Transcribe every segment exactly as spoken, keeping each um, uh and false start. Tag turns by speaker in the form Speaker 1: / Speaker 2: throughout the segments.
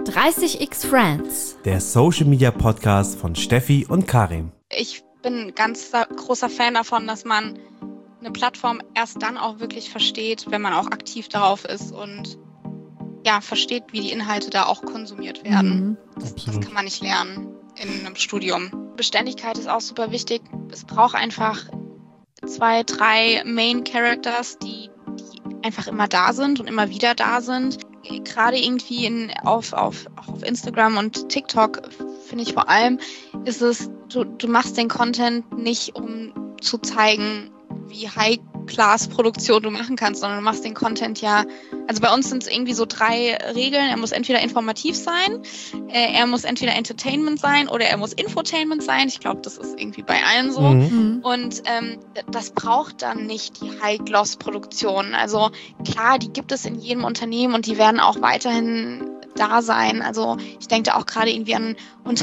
Speaker 1: dreißig x Friends,
Speaker 2: der Social Media Podcast von Steffi und Karim.
Speaker 3: Ich bin ein ganz großer Fan davon, dass man eine Plattform erst dann auch wirklich versteht, wenn man auch aktiv darauf ist und ja, versteht, wie die Inhalte da auch konsumiert werden.
Speaker 1: Mhm.
Speaker 3: Das, das kann man nicht lernen in einem Studium. Beständigkeit ist auch super wichtig. Es braucht einfach zwei, drei Main Characters, die, die einfach immer da sind und immer wieder da sind. Gerade irgendwie in, auf, auf, auch auf Instagram und TikTok, finde ich vor allem, ist es, du, du machst den Content nicht, um zu zeigen, wie High-Class-Produktion du machen kannst, sondern du machst den Content ja, also bei uns sind es irgendwie so drei Regeln. Er muss entweder informativ sein, äh, er muss entweder Entertainment sein oder er muss Infotainment sein. Ich glaube, das ist irgendwie bei allen so.
Speaker 1: Mhm.
Speaker 3: Und ähm, das braucht dann nicht die High-Gloss-Produktion. Also klar, die gibt es in jedem Unternehmen und die werden auch weiterhin da sein. Also ich denke da auch gerade irgendwie an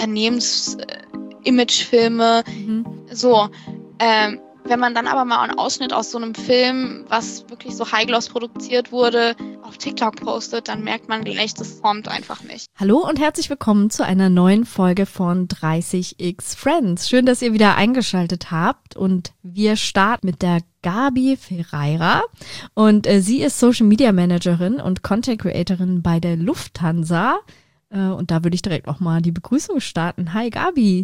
Speaker 3: Unternehmens-Imagefilme.
Speaker 1: Mhm.
Speaker 3: So, ähm, wenn man dann aber mal einen Ausschnitt aus so einem Film, was wirklich so High-Gloss produziert wurde, auf TikTok postet, dann merkt man gleich, das formt einfach nicht.
Speaker 1: Hallo und herzlich willkommen zu einer neuen Folge von dreißig x Friends. Schön, dass ihr wieder eingeschaltet habt und wir starten mit der Gabi Ferreira und äh, sie ist Social Media Managerin und Content Creatorin bei der Lufthansa äh, und da würde ich direkt auch mal die Begrüßung starten. Hi Gabi.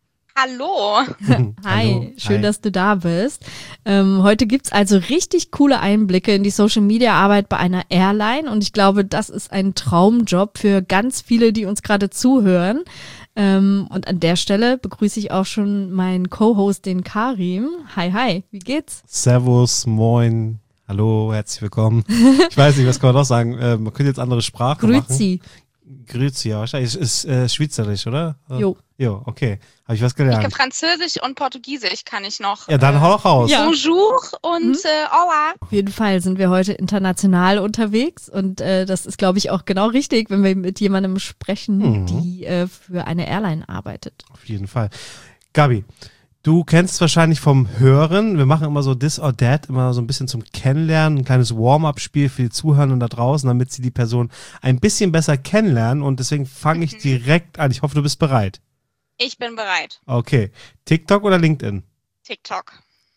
Speaker 3: Hallo.
Speaker 1: Hi,
Speaker 2: Hallo.
Speaker 1: schön,
Speaker 2: Hi.
Speaker 1: dass du da bist. Ähm, heute gibt's also richtig coole Einblicke in die Social-Media-Arbeit bei einer Airline und ich glaube, das ist ein Traumjob für ganz viele, die uns gerade zuhören. Ähm, und an der Stelle begrüße ich auch schon meinen Co-Host, den Karim. Hi, hi, wie geht's?
Speaker 2: Servus, moin, hallo, herzlich willkommen. Ich weiß nicht, was kann man noch sagen? Äh, man könnte jetzt andere Sprachen machen.
Speaker 1: Grüezi.
Speaker 2: Grüezi, ja, wahrscheinlich. Ist, ist äh, Schweizerisch, oder?
Speaker 1: Jo.
Speaker 2: Jo, okay. Habe ich was
Speaker 3: Ich kann
Speaker 2: gelernt?
Speaker 3: Französisch und Portugiesisch kann ich noch.
Speaker 2: Ja, dann
Speaker 3: äh,
Speaker 2: hau doch raus.
Speaker 1: Ja.
Speaker 3: Bonjour und
Speaker 1: Mhm.
Speaker 3: äh, hola.
Speaker 1: Auf jeden Fall sind wir heute international unterwegs und äh, das ist, glaube ich, auch genau richtig, wenn wir mit jemandem sprechen,
Speaker 2: Mhm.
Speaker 1: die äh, für eine Airline arbeitet.
Speaker 2: Auf jeden Fall. Gabi, du kennst es wahrscheinlich vom Hören. Wir machen immer so This or That, immer so ein bisschen zum Kennenlernen, ein kleines Warm-up-Spiel für die Zuhörenden da draußen, damit sie die Person ein bisschen besser kennenlernen. Und deswegen fange ich
Speaker 3: Mhm.
Speaker 2: direkt an. Ich hoffe, du bist bereit.
Speaker 3: Ich bin bereit.
Speaker 2: Okay. TikTok oder LinkedIn?
Speaker 3: TikTok.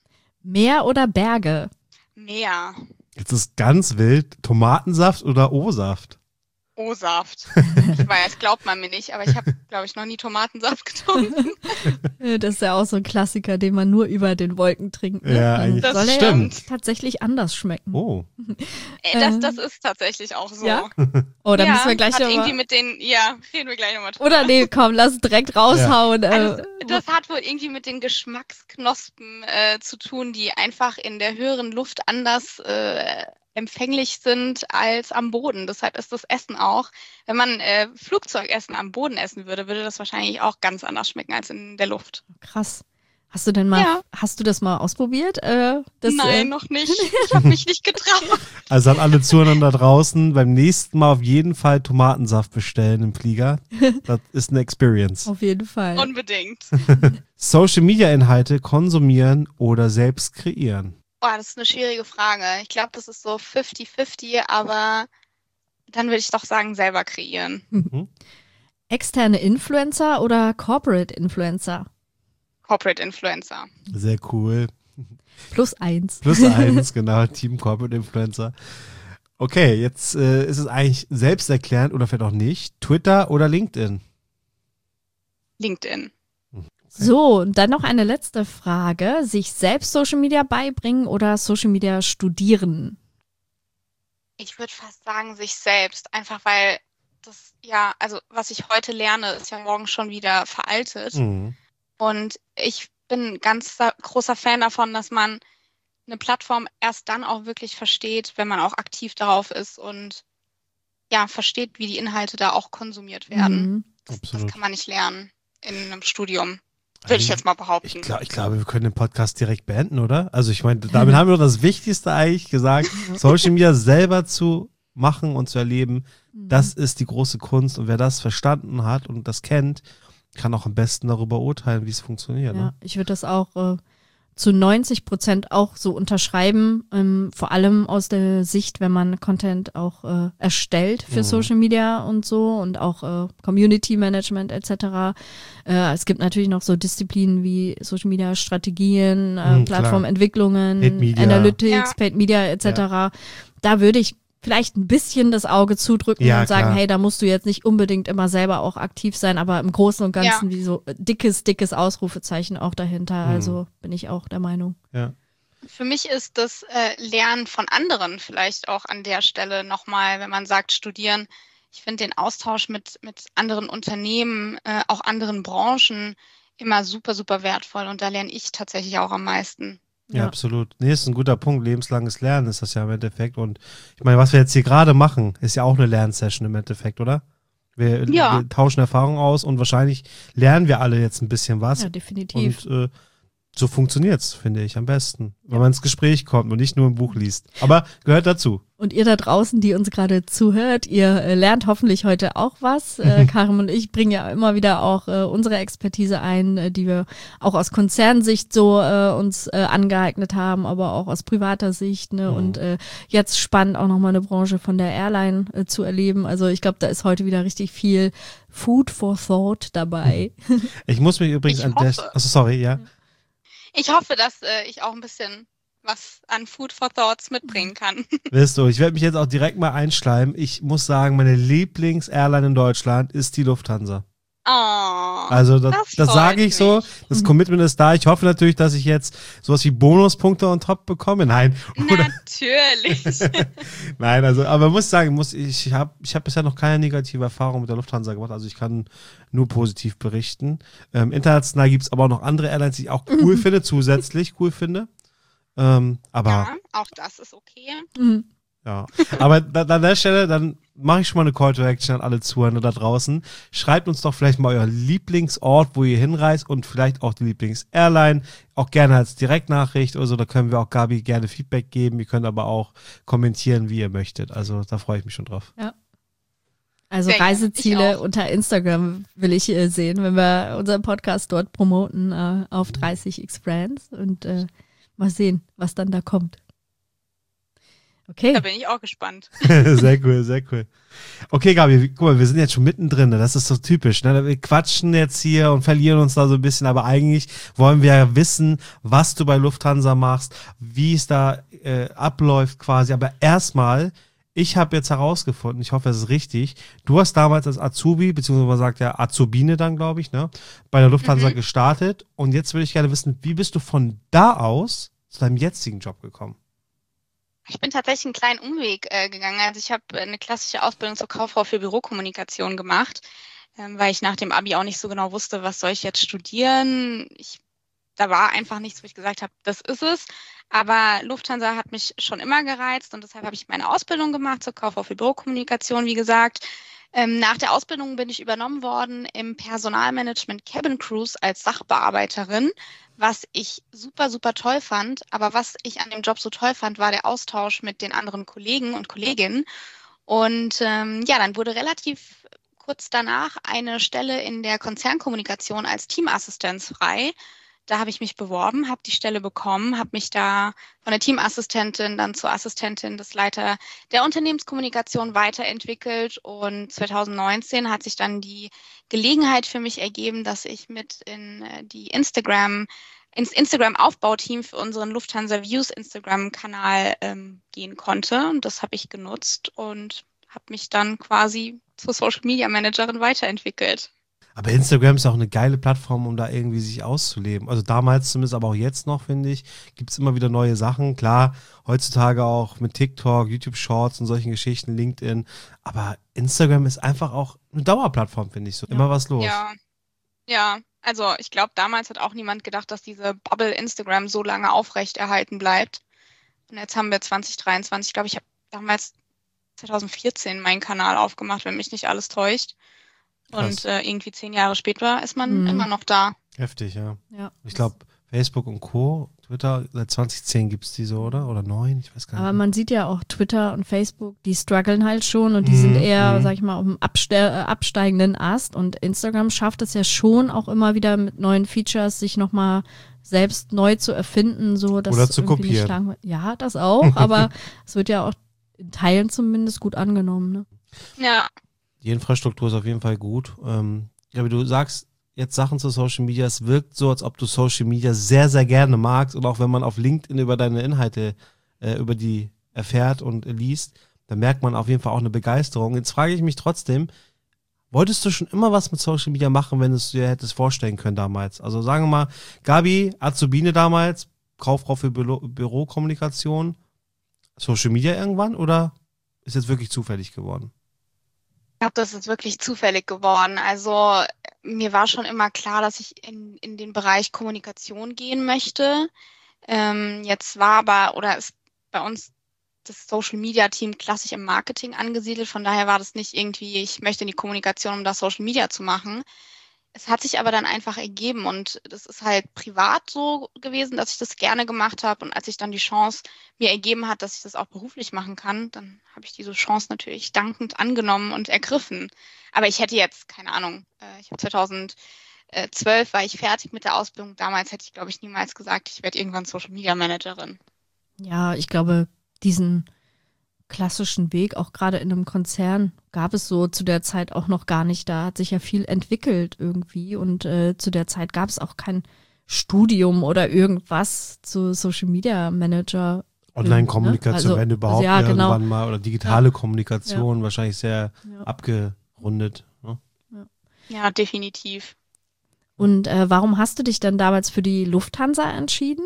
Speaker 1: Meer oder Berge?
Speaker 3: Meer.
Speaker 2: Jetzt ist ganz wild. Tomatensaft oder O-Saft?
Speaker 3: O-Saft. Ich weiß, glaubt man mir nicht, aber ich habe, glaube ich, noch nie Tomatensaft getrunken.
Speaker 1: Äh, Das ist ja auch so ein Klassiker, den man nur über den Wolken trinkt. Ne?
Speaker 2: Ja,
Speaker 1: Dann
Speaker 2: eigentlich
Speaker 3: Das
Speaker 1: soll er
Speaker 2: stimmt.
Speaker 1: ja tatsächlich anders schmecken.
Speaker 2: Oh.
Speaker 3: Ey, das,
Speaker 1: Ähm.
Speaker 3: das ist tatsächlich auch so.
Speaker 1: Ja? Oh, da
Speaker 3: ja,
Speaker 1: müssen wir gleich
Speaker 3: hat irgendwie
Speaker 1: nochmal.
Speaker 3: mit den, ja, reden wir gleich nochmal drüber.
Speaker 1: Oder nee, komm, lass es direkt raushauen.
Speaker 3: Also,
Speaker 1: Äh,
Speaker 3: das hat wohl irgendwie mit den Geschmacksknospen äh, zu tun, die einfach in der höheren Luft anders äh, empfänglich sind als am Boden. Deshalb ist das Essen auch, wenn man äh, Flugzeugessen am Boden essen würde, würde das wahrscheinlich auch ganz anders schmecken als in der Luft.
Speaker 1: krass. Hast du denn mal,
Speaker 3: Ja.
Speaker 1: hast du das mal ausprobiert? Äh, das,
Speaker 3: Nein,
Speaker 1: äh,
Speaker 3: noch nicht. Ich habe mich nicht getraut.
Speaker 2: Also an alle Zuhörer da draußen, beim nächsten Mal auf jeden Fall Tomatensaft bestellen im Flieger. Das ist eine Experience.
Speaker 1: Auf jeden Fall.
Speaker 3: Unbedingt.
Speaker 2: Social-Media-Inhalte konsumieren oder selbst kreieren?
Speaker 3: Boah, das ist eine schwierige Frage. Ich glaube, das ist so fifty fifty, aber dann würde ich doch sagen, selber kreieren.
Speaker 1: Externe Influencer oder Corporate Influencer?
Speaker 3: Corporate Influencer.
Speaker 2: Sehr cool.
Speaker 1: Plus eins.
Speaker 2: Plus eins, genau, Team Corporate Influencer. Okay, jetzt äh, ist es eigentlich selbsterklärend oder vielleicht auch nicht. Twitter oder LinkedIn?
Speaker 3: LinkedIn.
Speaker 1: So, und dann noch eine letzte Frage. Sich selbst Social Media beibringen oder Social Media studieren?
Speaker 3: Ich würde fast sagen, sich selbst. Einfach weil das, ja, also was ich heute lerne, ist ja morgen schon wieder veraltet.
Speaker 2: Mhm.
Speaker 3: Und ich bin ein ganz großer Fan davon, dass man eine Plattform erst dann auch wirklich versteht, wenn man auch aktiv darauf ist und ja, versteht, wie die Inhalte da auch konsumiert werden.
Speaker 1: Mhm.
Speaker 3: Das, das
Speaker 2: Absolut.
Speaker 3: kann man nicht lernen in einem Studium. Würde ich jetzt mal behaupten.
Speaker 2: Ich, glaub, ich glaube, wir können den Podcast direkt beenden, oder? Also ich meine, damit haben wir doch das Wichtigste eigentlich gesagt, Social Media selber zu machen und zu erleben, das ist die große Kunst. Und wer das verstanden hat und das kennt, kann auch am besten darüber urteilen, wie es funktioniert.
Speaker 1: Ja,
Speaker 2: Ne?
Speaker 1: ich würde das auch äh, zu neunzig Prozent auch so unterschreiben, ähm, vor allem aus der Sicht, wenn man Content auch äh, erstellt für
Speaker 2: Mhm.
Speaker 1: Social Media und so und auch äh, Community Management et cetera. Äh, es gibt natürlich noch so Disziplinen wie Social Media Strategien, äh,
Speaker 2: Mhm,
Speaker 1: Plattformentwicklungen,
Speaker 2: Paid Media.
Speaker 1: Analytics,
Speaker 3: Ja.
Speaker 1: Paid Media et cetera. Da würde ich vielleicht ein bisschen das Auge zudrücken
Speaker 2: Ja,
Speaker 1: und sagen,
Speaker 2: klar.
Speaker 1: hey, da musst du jetzt nicht unbedingt immer selber auch aktiv sein, aber im Großen und Ganzen wie so dickes, dickes Ausrufezeichen auch dahinter.
Speaker 2: Mhm.
Speaker 1: Also bin ich auch der Meinung.
Speaker 2: Ja.
Speaker 3: Für mich ist das äh, Lernen von anderen vielleicht auch an der Stelle nochmal, wenn man sagt studieren. Ich finde den Austausch mit, mit anderen Unternehmen, äh, auch anderen Branchen immer super, super wertvoll und da lerne ich tatsächlich auch am meisten.
Speaker 2: Ja,
Speaker 1: Ja.
Speaker 2: absolut. Nee, ist ein guter Punkt. Lebenslanges Lernen ist das ja im Endeffekt. Und ich meine, was wir jetzt hier gerade machen, ist ja auch eine Lernsession im Endeffekt, oder? Wir,
Speaker 3: Ja.
Speaker 2: wir tauschen Erfahrungen aus und wahrscheinlich lernen wir alle jetzt ein bisschen was.
Speaker 1: Ja, definitiv.
Speaker 2: Und äh, so funktioniert's, finde ich, am besten. Wenn man ins Gespräch kommt und nicht nur ein Buch liest. Aber gehört dazu.
Speaker 1: Und ihr da draußen, die uns gerade zuhört, ihr äh, lernt hoffentlich heute auch was. Äh, Karim und ich bringen ja immer wieder auch äh, unsere Expertise ein, äh, die wir auch aus Konzernsicht so äh, uns äh, angeeignet haben, aber auch aus privater Sicht. Ne?
Speaker 2: Mhm.
Speaker 1: Und äh, jetzt spannend auch nochmal eine Branche von der Airline äh, zu erleben. Also ich glaube, da ist heute wieder richtig viel Food for Thought dabei.
Speaker 2: Ich muss mich übrigens
Speaker 3: Ich
Speaker 2: an der...
Speaker 3: hoffe.
Speaker 2: Achso, sorry, ja.
Speaker 3: Ich hoffe, dass äh, ich auch ein bisschen was an Food for Thoughts mitbringen kann.
Speaker 2: Wirst du, ich werde mich jetzt auch direkt mal einschleimen. Ich muss sagen, meine Lieblings-Airline in Deutschland ist die Lufthansa.
Speaker 3: Oh,
Speaker 2: Also das,
Speaker 3: das
Speaker 2: das
Speaker 3: freut
Speaker 2: sage ich so.
Speaker 3: mich.
Speaker 2: Das Commitment ist da. Ich hoffe natürlich, dass ich jetzt sowas wie Bonuspunkte on top bekomme. Nein. Oder,
Speaker 3: Natürlich.
Speaker 2: nein, also, aber muss sagen, muss, ich habe ich hab bisher noch keine negative Erfahrung mit der Lufthansa gemacht. Also ich kann nur positiv berichten. Ähm, international gibt es aber auch noch andere Airlines, die ich auch cool finde, zusätzlich cool finde. Ähm, aber
Speaker 3: Ja, auch das ist okay.
Speaker 1: Mhm.
Speaker 2: ja, aber da, an der Stelle, dann mache ich schon mal eine Call to Action an alle Zuhörer da draußen. Schreibt uns doch vielleicht mal euren Lieblingsort, wo ihr hinreist und vielleicht auch die Lieblings-Airline, auch gerne als Direktnachricht oder so, da können wir auch Gabi gerne Feedback geben. Ihr könnt aber auch kommentieren, wie ihr möchtet. Also da freue ich mich schon drauf.
Speaker 1: Also
Speaker 3: Sehr gerne.
Speaker 1: Reiseziele
Speaker 3: Ich auch.
Speaker 1: unter Instagram will ich äh, sehen, wenn wir unseren Podcast dort promoten äh, auf dreißig x Friends und äh, mal sehen, was dann da kommt. Okay.
Speaker 3: Da bin ich auch gespannt.
Speaker 2: Sehr cool, sehr cool. Okay, Gabi, guck mal, wir sind jetzt schon mittendrin, ne? Das ist so typisch, ne? Wir quatschen jetzt hier und verlieren uns da so ein bisschen, aber eigentlich wollen wir ja wissen, was du bei Lufthansa machst, wie es da äh, abläuft quasi. Aber erstmal, ich habe jetzt herausgefunden, ich hoffe, es ist richtig, du hast damals als Azubi, beziehungsweise man sagt ja Azubine dann, glaube ich, ne? Bei der Lufthansa
Speaker 3: Mhm.
Speaker 2: gestartet und jetzt würde ich gerne wissen, wie bist du von da aus zu deinem jetzigen Job gekommen?
Speaker 3: Ich bin tatsächlich einen kleinen Umweg äh, gegangen. Also ich habe eine klassische Ausbildung zur Kauffrau für Bürokommunikation gemacht, ähm, weil ich nach dem Abi auch nicht so genau wusste, was soll ich jetzt studieren. Ich, da war einfach nichts, wo ich gesagt habe, das ist es. Aber Lufthansa hat mich schon immer gereizt und deshalb habe ich meine Ausbildung gemacht zur Kauffrau für Bürokommunikation, wie gesagt. Ähm, nach der Ausbildung bin ich übernommen worden im Personalmanagement Cabin Crews als Sachbearbeiterin, was ich super, super toll fand. Aber was ich an dem Job so toll fand, war der Austausch mit den anderen Kollegen und Kolleginnen. Und ähm, ja, dann wurde relativ kurz danach eine Stelle in der Konzernkommunikation als Teamassistenz frei. Da habe ich mich beworben, habe die Stelle bekommen, habe mich da von der Teamassistentin dann zur Assistentin des Leiter der Unternehmenskommunikation weiterentwickelt. Und zwanzig neunzehn hat sich dann die Gelegenheit für mich ergeben, dass ich mit in äh, die Instagram, ins Instagram-Aufbauteam für unseren Lufthansa Views Instagram-Kanal ähm, gehen konnte. Und das habe ich genutzt und habe mich dann quasi zur Social Media Managerin weiterentwickelt.
Speaker 2: Aber Instagram ist auch eine geile Plattform, um da irgendwie sich auszuleben. Also damals zumindest, aber auch jetzt noch, finde ich, gibt es immer wieder neue Sachen. Klar, heutzutage auch mit TikTok, YouTube Shorts und solchen Geschichten, LinkedIn. Aber Instagram ist einfach auch eine Dauerplattform, finde ich so.
Speaker 1: Ja.
Speaker 2: Immer was los.
Speaker 3: Ja, ja. Also ich glaube, damals hat auch niemand gedacht, dass diese Bubble Instagram so lange aufrechterhalten bleibt. Und jetzt haben wir zwanzig dreiundzwanzig, ich glaube, ich habe damals zwanzig vierzehn meinen Kanal aufgemacht, wenn mich nicht alles täuscht. Und
Speaker 2: Krass.
Speaker 3: äh, irgendwie zehn Jahre später ist man
Speaker 1: Mhm.
Speaker 3: immer noch da.
Speaker 2: Heftig, ja.
Speaker 1: Ja.
Speaker 2: Ich glaube, Facebook und Co., Twitter, seit zwanzig zehn gibt es die so, oder? Oder neun? Ich weiß gar nicht.
Speaker 1: Aber man sieht ja auch Twitter und Facebook, die strugglen halt schon und die
Speaker 2: Mhm,
Speaker 1: sind eher,
Speaker 2: mhm.
Speaker 1: sag ich mal, auf dem abste äh, absteigenden Ast. Und Instagram schafft es ja schon auch immer wieder mit neuen Features, sich nochmal selbst neu zu erfinden. So, dass
Speaker 2: Oder zu
Speaker 1: irgendwie nicht
Speaker 2: kopieren.
Speaker 1: langwe- Ja, das auch, aber es wird ja auch in Teilen zumindest gut angenommen. Ne?
Speaker 3: Ja,
Speaker 2: Die Infrastruktur ist auf jeden Fall gut. Ähm, ja, wie du sagst, jetzt Sachen zu Social Media, es wirkt so, als ob du Social Media sehr, sehr gerne magst und auch wenn man auf LinkedIn über deine Inhalte, äh, über die erfährt und äh, liest, dann merkt man auf jeden Fall auch eine Begeisterung. Jetzt frage ich mich trotzdem, wolltest du schon immer was mit Social Media machen, wenn du es dir hättest vorstellen können damals? Also sagen wir mal, Gabi, Azubine damals, Kauffrau für Büro Bürokommunikation, Social Media irgendwann oder ist jetzt wirklich zufällig geworden?
Speaker 3: ich glaube, das ist wirklich zufällig geworden. Also mir war schon immer klar, dass ich in, in den Bereich Kommunikation gehen möchte. Ähm, jetzt war aber, oder ist bei uns das Social Media Team klassisch im Marketing angesiedelt. Von daher war das nicht irgendwie, ich möchte in die Kommunikation, um da Social Media zu machen. Es hat sich aber dann einfach ergeben und das ist halt privat so gewesen, dass ich das gerne gemacht habe. Und als ich dann die Chance mir ergeben hat, dass ich das auch beruflich machen kann, dann habe ich diese Chance natürlich dankend angenommen und ergriffen. Aber ich hätte jetzt, keine Ahnung, äh, ich habe zweitausendzwölf war ich fertig mit der Ausbildung. Damals hätte ich, glaube ich, niemals gesagt, ich werde irgendwann Social Media Managerin.
Speaker 1: Ja, ich glaube, diesen klassischen Weg, auch gerade in einem Konzern, gab es so zu der Zeit auch noch gar nicht. Da hat sich ja viel entwickelt irgendwie und äh, zu der Zeit gab es auch kein Studium oder irgendwas zu Social Media Manager.
Speaker 2: Online-Kommunikation,
Speaker 1: Also-
Speaker 2: wenn überhaupt
Speaker 1: ja, genau.
Speaker 2: irgendwann mal oder digitale Kommunikation, wahrscheinlich sehr
Speaker 1: Ja.
Speaker 2: abgerundet. Ne?
Speaker 3: Ja, definitiv.
Speaker 1: Und äh, warum hast du dich dann damals für die Lufthansa entschieden?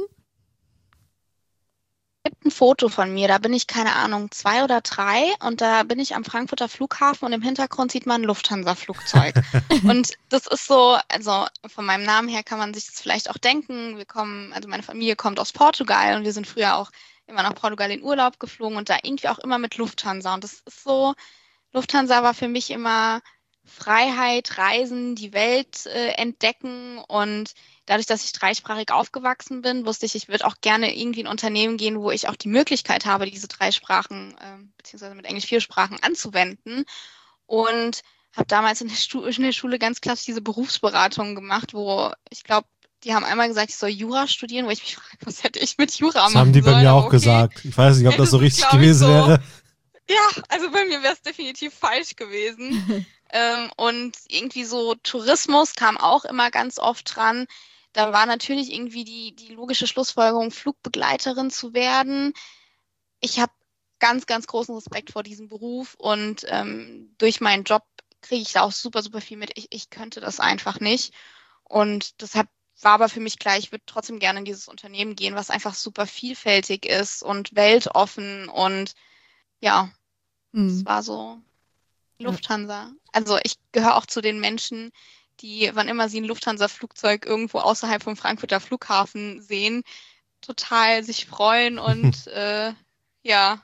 Speaker 3: Es gibt ein Foto von mir, da bin ich, keine Ahnung, zwei oder drei und da bin ich am Frankfurter Flughafen und im Hintergrund sieht man ein Lufthansa-Flugzeug. Und das ist so, also von meinem Namen her kann man sich das vielleicht auch denken. Wir kommen, also meine Familie kommt aus Portugal und wir sind früher auch immer nach Portugal in Urlaub geflogen und da irgendwie auch immer mit Lufthansa. Und das ist so, Lufthansa war für mich immer Freiheit, Reisen, die Welt äh, entdecken und dadurch, dass ich dreisprachig aufgewachsen bin, wusste ich, ich würde auch gerne irgendwie in ein Unternehmen gehen, wo ich auch die Möglichkeit habe, diese drei Sprachen, äh, beziehungsweise mit Englisch vier Sprachen anzuwenden. Und habe damals in der, Stu- in der Schule ganz klassisch diese Berufsberatung gemacht, wo ich glaube, die haben einmal gesagt, ich soll Jura studieren, wo ich mich frage, was hätte ich mit Jura
Speaker 2: Das
Speaker 3: machen
Speaker 2: haben die bei
Speaker 3: sollen,
Speaker 2: mir
Speaker 3: aber
Speaker 2: auch
Speaker 3: okay.
Speaker 2: gesagt. Ich weiß nicht, ob
Speaker 3: Ja,
Speaker 2: das so
Speaker 3: das ist,
Speaker 2: richtig
Speaker 3: glaub ich,
Speaker 2: gewesen
Speaker 3: so.
Speaker 2: wäre.
Speaker 3: Ja, also bei mir wäre es definitiv falsch gewesen. ähm, und irgendwie so Tourismus kam auch immer ganz oft dran. Da war natürlich irgendwie die, die logische Schlussfolgerung, Flugbegleiterin zu werden. Ich habe ganz, ganz großen Respekt vor diesem Beruf und ähm, durch meinen Job kriege ich da auch super, super viel mit. Ich, ich könnte das einfach nicht. Und deshalb war aber für mich klar, ich würde trotzdem gerne in dieses Unternehmen gehen, was einfach super vielfältig ist und weltoffen und ja, es
Speaker 1: Hm.
Speaker 3: war so Lufthansa. Also ich gehöre auch zu den Menschen, die, wann immer sie ein Lufthansa-Flugzeug irgendwo außerhalb vom Frankfurter Flughafen sehen, total sich freuen und äh, ja.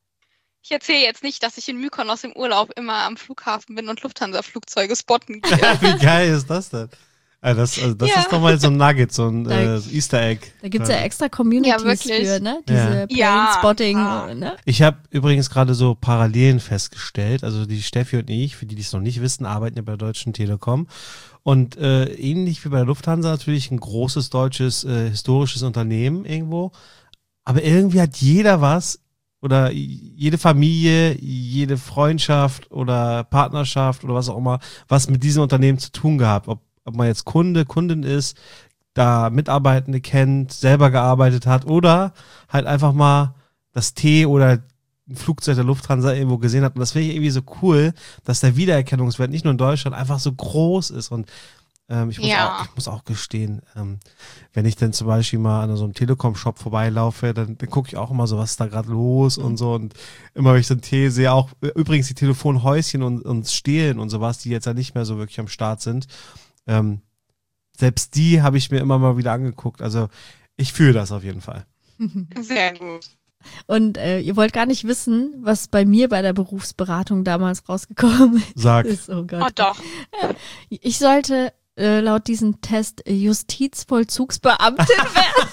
Speaker 3: Ich erzähle jetzt nicht, dass ich in Mykonos im Urlaub immer am Flughafen bin und Lufthansa-Flugzeuge spotten gehe.
Speaker 2: Wie geil ist das denn? Also das also das
Speaker 3: Ja.
Speaker 2: ist doch mal so ein Nugget, so ein
Speaker 1: Da-
Speaker 2: äh, so Easter Egg.
Speaker 1: Da gibt es ja extra Communities
Speaker 3: Ja, wirklich.
Speaker 1: für, ne? Diese
Speaker 3: Ja.
Speaker 1: Plane-Spotting,
Speaker 3: Ja.
Speaker 1: ne?
Speaker 2: Ich habe übrigens gerade so Parallelen festgestellt. Also die Steffi und ich, für die, die es noch nicht wissen, arbeiten ja bei der Deutschen Telekom. Und äh, ähnlich wie bei der Lufthansa natürlich ein großes deutsches äh, historisches Unternehmen irgendwo. Aber irgendwie hat jeder was oder jede Familie, jede Freundschaft oder Partnerschaft oder was auch immer, was mit diesem Unternehmen zu tun gehabt. Ob, ob man jetzt Kunde, Kundin ist, da Mitarbeitende kennt, selber gearbeitet hat oder halt einfach mal das T oder ein Flugzeug der Lufthansa irgendwo gesehen hat. Und das finde ich irgendwie so cool, dass der Wiedererkennungswert nicht nur in Deutschland einfach so groß ist. Und ähm, ich, muss
Speaker 3: Ja.
Speaker 2: auch, ich muss auch gestehen, ähm, wenn ich dann zum Beispiel mal an so einem Telekom-Shop vorbeilaufe, dann, dann gucke ich auch immer so, was ist da gerade los und so. Und immer, wenn ich so einen Tee sehe, auch übrigens die Telefonhäuschen und, und Stehlen und sowas, die jetzt ja nicht mehr so wirklich am Start sind, ähm, selbst die habe ich mir immer mal wieder angeguckt. Also ich fühle das auf jeden Fall.
Speaker 3: Sehr gut.
Speaker 1: Und äh, ihr wollt gar nicht wissen, was bei mir bei der Berufsberatung damals rausgekommen
Speaker 2: Sag.
Speaker 1: ist. Oh
Speaker 3: Oh
Speaker 1: Gott.
Speaker 3: doch.
Speaker 1: Ich sollte äh, laut diesem Test Justizvollzugsbeamtin werden?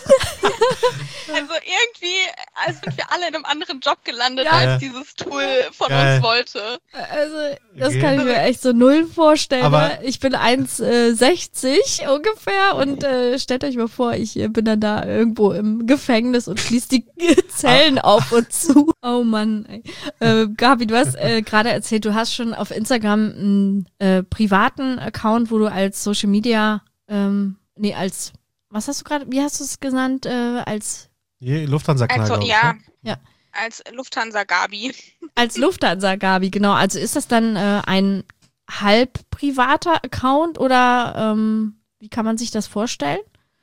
Speaker 3: Also irgendwie als sind wir alle in einem anderen Job gelandet,
Speaker 1: Ja.
Speaker 3: als dieses Tool von
Speaker 2: Geil.
Speaker 3: uns wollte.
Speaker 1: Also, das
Speaker 2: Okay.
Speaker 1: kann ich mir echt so null vorstellen.
Speaker 2: Aber-
Speaker 1: ne? Ich bin eins sechzig ungefähr und äh, stellt euch mal vor, ich äh, bin dann da irgendwo im Gefängnis und schließe die Zellen auf und zu. Oh Mann. Ey. Äh, Gabi, du hast äh, gerade erzählt, du hast schon auf Instagram einen äh, privaten Account, wo du als Social Media, ähm, nee, als, was hast du gerade, wie hast du es genannt, äh, als
Speaker 2: Hier, Lufthansa-Kanal,
Speaker 3: Also
Speaker 2: glaub ich,
Speaker 3: ja,
Speaker 2: ne?
Speaker 1: Ja.
Speaker 3: als Lufthansa-Gabi.
Speaker 1: Als Lufthansa, Gabi, genau. Also ist das dann äh, ein halb privater Account oder ähm, wie kann man sich das vorstellen?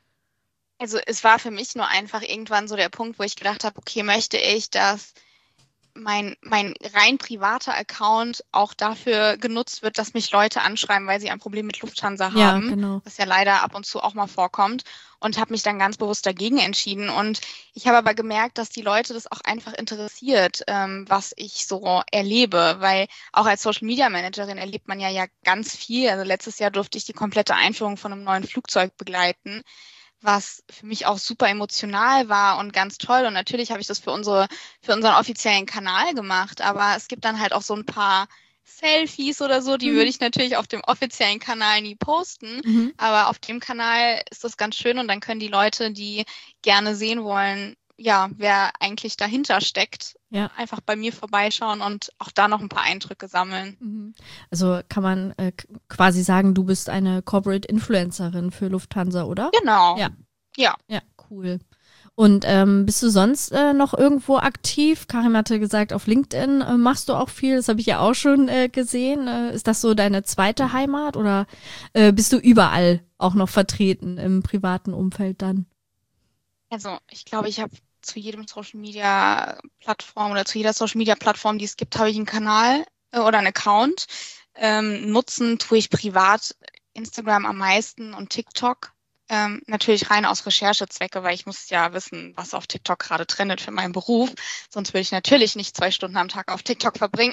Speaker 3: Also es war für mich nur einfach irgendwann so der Punkt, wo ich gedacht habe, okay, möchte ich, dass mein, mein rein privater Account auch dafür genutzt wird, dass mich Leute anschreiben, weil sie ein Problem mit Lufthansa
Speaker 1: Ja,
Speaker 3: haben,
Speaker 1: genau.
Speaker 3: was ja leider ab und zu auch mal vorkommt, und habe mich dann ganz bewusst dagegen entschieden. Und ich habe aber gemerkt, dass die Leute das auch einfach interessiert, ähm, was ich so erlebe, weil auch als Social Media Managerin erlebt man ja, ja ganz viel. Also letztes Jahr durfte ich die komplette Einführung von einem neuen Flugzeug begleiten, was für mich auch super emotional war und ganz toll. Und natürlich habe ich das für unsere, für unseren offiziellen Kanal gemacht. Aber es gibt dann halt auch so ein paar Selfies oder so, die
Speaker 1: Mhm.
Speaker 3: würde ich natürlich auf dem offiziellen Kanal nie posten.
Speaker 1: Mhm.
Speaker 3: Aber auf dem Kanal ist das ganz schön und dann können die Leute, die gerne sehen wollen, ja, wer eigentlich dahinter steckt,
Speaker 1: Ja.
Speaker 3: einfach bei mir vorbeischauen und auch da noch ein paar Eindrücke sammeln.
Speaker 1: Mhm. Also kann man äh, k- quasi sagen, du bist eine Corporate Influencerin für Lufthansa, oder?
Speaker 3: Genau.
Speaker 1: Ja.
Speaker 3: Ja.
Speaker 1: Ja, cool. Und ähm, bist du sonst äh, noch irgendwo aktiv? Karim hatte gesagt, auf LinkedIn äh, machst du auch viel. Das habe ich ja auch schon äh, gesehen. Äh, ist das so deine zweite Heimat oder äh, bist du überall auch noch vertreten im privaten Umfeld dann?
Speaker 3: Also ich glaube, ich habe zu jedem Social Media Plattform oder zu jeder Social Media Plattform, die es gibt, habe ich einen Kanal äh, oder einen Account. Ähm, nutzen tue ich privat Instagram am meisten und TikTok. Ähm, natürlich rein aus Recherchezwecke, weil ich muss ja wissen, was auf TikTok gerade trendet für meinen Beruf. Sonst würde ich natürlich nicht zwei Stunden am Tag auf TikTok verbringen.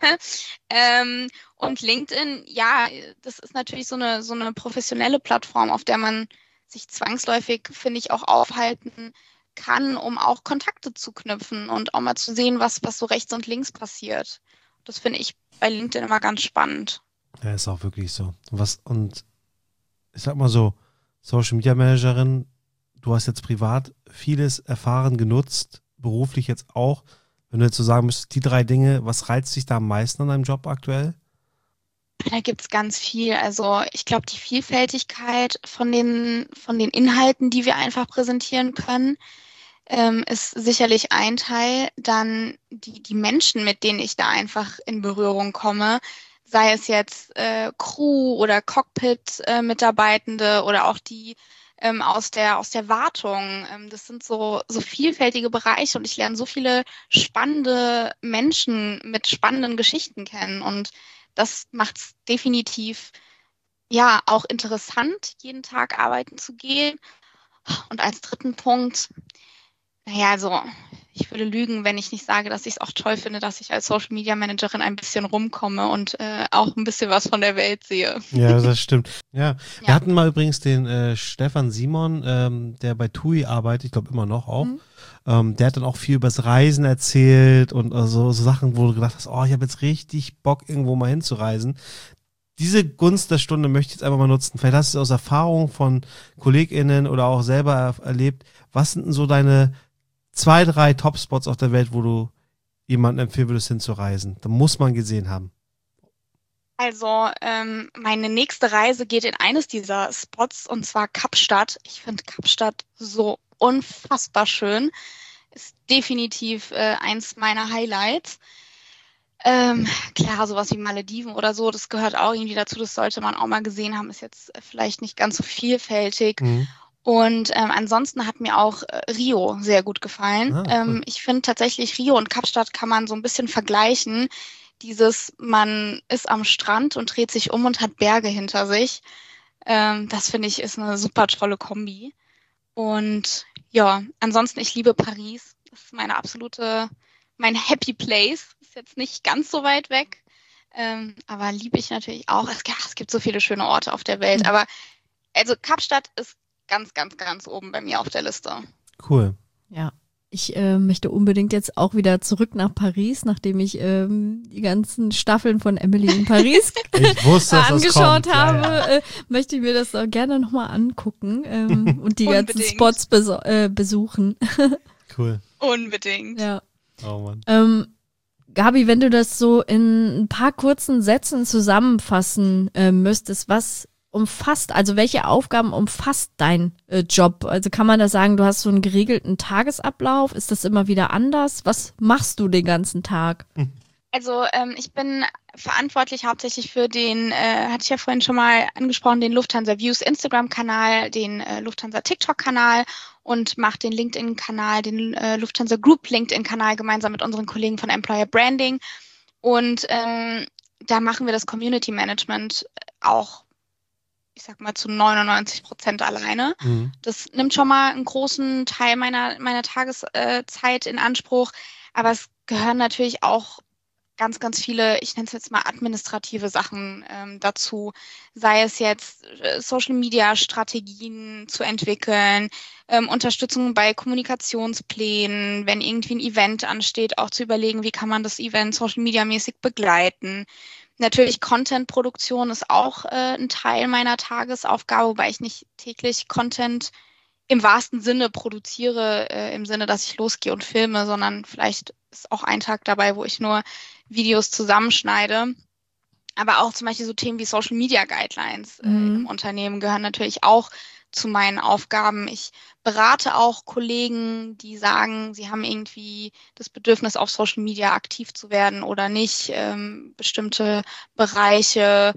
Speaker 3: ähm, und LinkedIn, ja, das ist natürlich so eine, so eine professionelle Plattform, auf der man sich zwangsläufig, finde ich, auch aufhalten kann, um auch Kontakte zu knüpfen und auch mal zu sehen, was, was so rechts und links passiert. Das finde ich bei LinkedIn immer ganz spannend.
Speaker 2: Ja, ist auch wirklich so. Und was, und ich sag mal so, Social Media Managerin, du hast jetzt privat vieles erfahren, genutzt, beruflich jetzt auch. Wenn du jetzt so sagen müsstest, die drei Dinge, was reizt dich da am meisten an deinem Job aktuell?
Speaker 3: Da gibt's ganz viel. Also ich glaube, die Vielfältigkeit von den, von den Inhalten, die wir einfach präsentieren können, ähm, ist sicherlich ein Teil. Dann die, die Menschen, mit denen ich da einfach in Berührung komme, sei es jetzt äh, Crew oder Cockpit-Mitarbeitende oder auch die ähm, aus der, aus der Wartung. Ähm, das sind so, so vielfältige Bereiche und ich lerne so viele spannende Menschen mit spannenden Geschichten kennen und das macht es definitiv ja auch interessant, jeden Tag arbeiten zu gehen. Und als dritten Punkt, naja, also ich würde lügen, wenn ich nicht sage, dass ich es auch toll finde, dass ich als Social Media Managerin ein bisschen rumkomme und äh, auch ein bisschen was von der Welt sehe.
Speaker 2: Ja, das stimmt. Ja, wir
Speaker 3: Ja.
Speaker 2: hatten mal übrigens den äh, Stefan Simon, ähm, der bei T U I arbeitet, ich glaube immer noch auch.
Speaker 1: Mhm.
Speaker 2: Ähm, der hat dann auch viel übers Reisen erzählt und äh, so, so Sachen, wo du gedacht hast, oh, ich habe jetzt richtig Bock, irgendwo mal hinzureisen. Diese Gunst der Stunde möchte ich jetzt einfach mal nutzen. Vielleicht hast du es aus Erfahrung von KollegInnen oder auch selber er erlebt. Was sind denn so deine zwei, drei Top-Spots auf der Welt, wo du jemanden empfehlen würdest, hinzureisen? Da muss man gesehen haben.
Speaker 3: Also ähm, meine nächste Reise geht in eines dieser Spots und zwar Kapstadt. Ich finde Kapstadt so unfassbar schön. Ist definitiv äh, eins meiner Highlights. Ähm, klar, sowas wie Malediven oder so, das gehört auch irgendwie dazu. Das sollte man auch mal gesehen haben. Ist jetzt vielleicht nicht ganz so vielfältig.
Speaker 2: Mhm.
Speaker 3: Und ähm, ansonsten hat mir auch äh, Rio sehr gut gefallen.
Speaker 2: Ah, cool.
Speaker 3: ähm, ich finde tatsächlich, Rio und Kapstadt kann man so ein bisschen vergleichen. Dieses, man ist am Strand und dreht sich um und hat Berge hinter sich. Ähm, das finde ich ist eine super tolle Kombi. Und ja, ansonsten, ich liebe Paris. Das ist meine absolute, mein Happy Place. Ist jetzt nicht ganz so weit weg. Ähm, aber liebe ich natürlich auch. Es, ja, es gibt so viele schöne Orte auf der Welt.
Speaker 1: Mhm.
Speaker 3: Aber also Kapstadt ist ganz, ganz, ganz oben bei mir auf der Liste.
Speaker 2: Cool.
Speaker 1: Ja. Ich äh, möchte unbedingt jetzt auch wieder zurück nach Paris, nachdem ich ähm, die ganzen Staffeln von Emily in Paris
Speaker 2: Ich wusste, dass das
Speaker 1: angeschaut
Speaker 2: kommt.
Speaker 1: habe,
Speaker 2: Ja, ja.
Speaker 1: Äh, möchte ich mir das auch gerne nochmal angucken ähm, und die ganzen
Speaker 3: Unbedingt.
Speaker 1: Spots beso- äh, besuchen.
Speaker 2: Cool.
Speaker 3: Unbedingt.
Speaker 1: Ja.
Speaker 2: Oh Mann.
Speaker 1: Ähm, Gabi, wenn du das so in ein paar kurzen Sätzen zusammenfassen äh, müsstest, was umfasst, also welche Aufgaben umfasst dein äh, Job? Also kann man da sagen, du hast so einen geregelten Tagesablauf? Ist das immer wieder anders? Was machst du den ganzen Tag?
Speaker 3: Also ähm, ich bin verantwortlich hauptsächlich für den, äh, hatte ich ja vorhin schon mal angesprochen, den Lufthansa Views Instagram-Kanal, den äh, Lufthansa TikTok-Kanal und mache den LinkedIn-Kanal, den äh, Lufthansa Group LinkedIn-Kanal gemeinsam mit unseren Kollegen von Employer Branding. Und ähm, da machen wir das Community Management auch, ich sag mal, zu neunundneunzig Prozent alleine.
Speaker 2: Mhm.
Speaker 3: Das nimmt schon mal einen großen Teil meiner, meiner Tageszeit in Anspruch. Aber es gehören natürlich auch ganz, ganz viele, ich nenne es jetzt mal administrative Sachen ähm, dazu. Sei es jetzt äh, Social-Media-Strategien zu entwickeln, ähm, Unterstützung bei Kommunikationsplänen, wenn irgendwie ein Event ansteht, auch zu überlegen, wie kann man das Event Social-Media-mäßig begleiten. Natürlich Content-Produktion ist auch äh, ein Teil meiner Tagesaufgabe, wobei ich nicht täglich Content im wahrsten Sinne produziere, äh, im Sinne, dass ich losgehe und filme, sondern vielleicht ist auch ein Tag dabei, wo ich nur Videos zusammenschneide. Aber auch zum Beispiel so Themen wie Social Media Guidelines äh,
Speaker 1: Mhm.
Speaker 3: im Unternehmen gehören natürlich auch zu meinen Aufgaben. Ich berate auch Kollegen, die sagen, sie haben irgendwie das Bedürfnis, auf Social Media aktiv zu werden oder nicht, ähm, bestimmte Bereiche.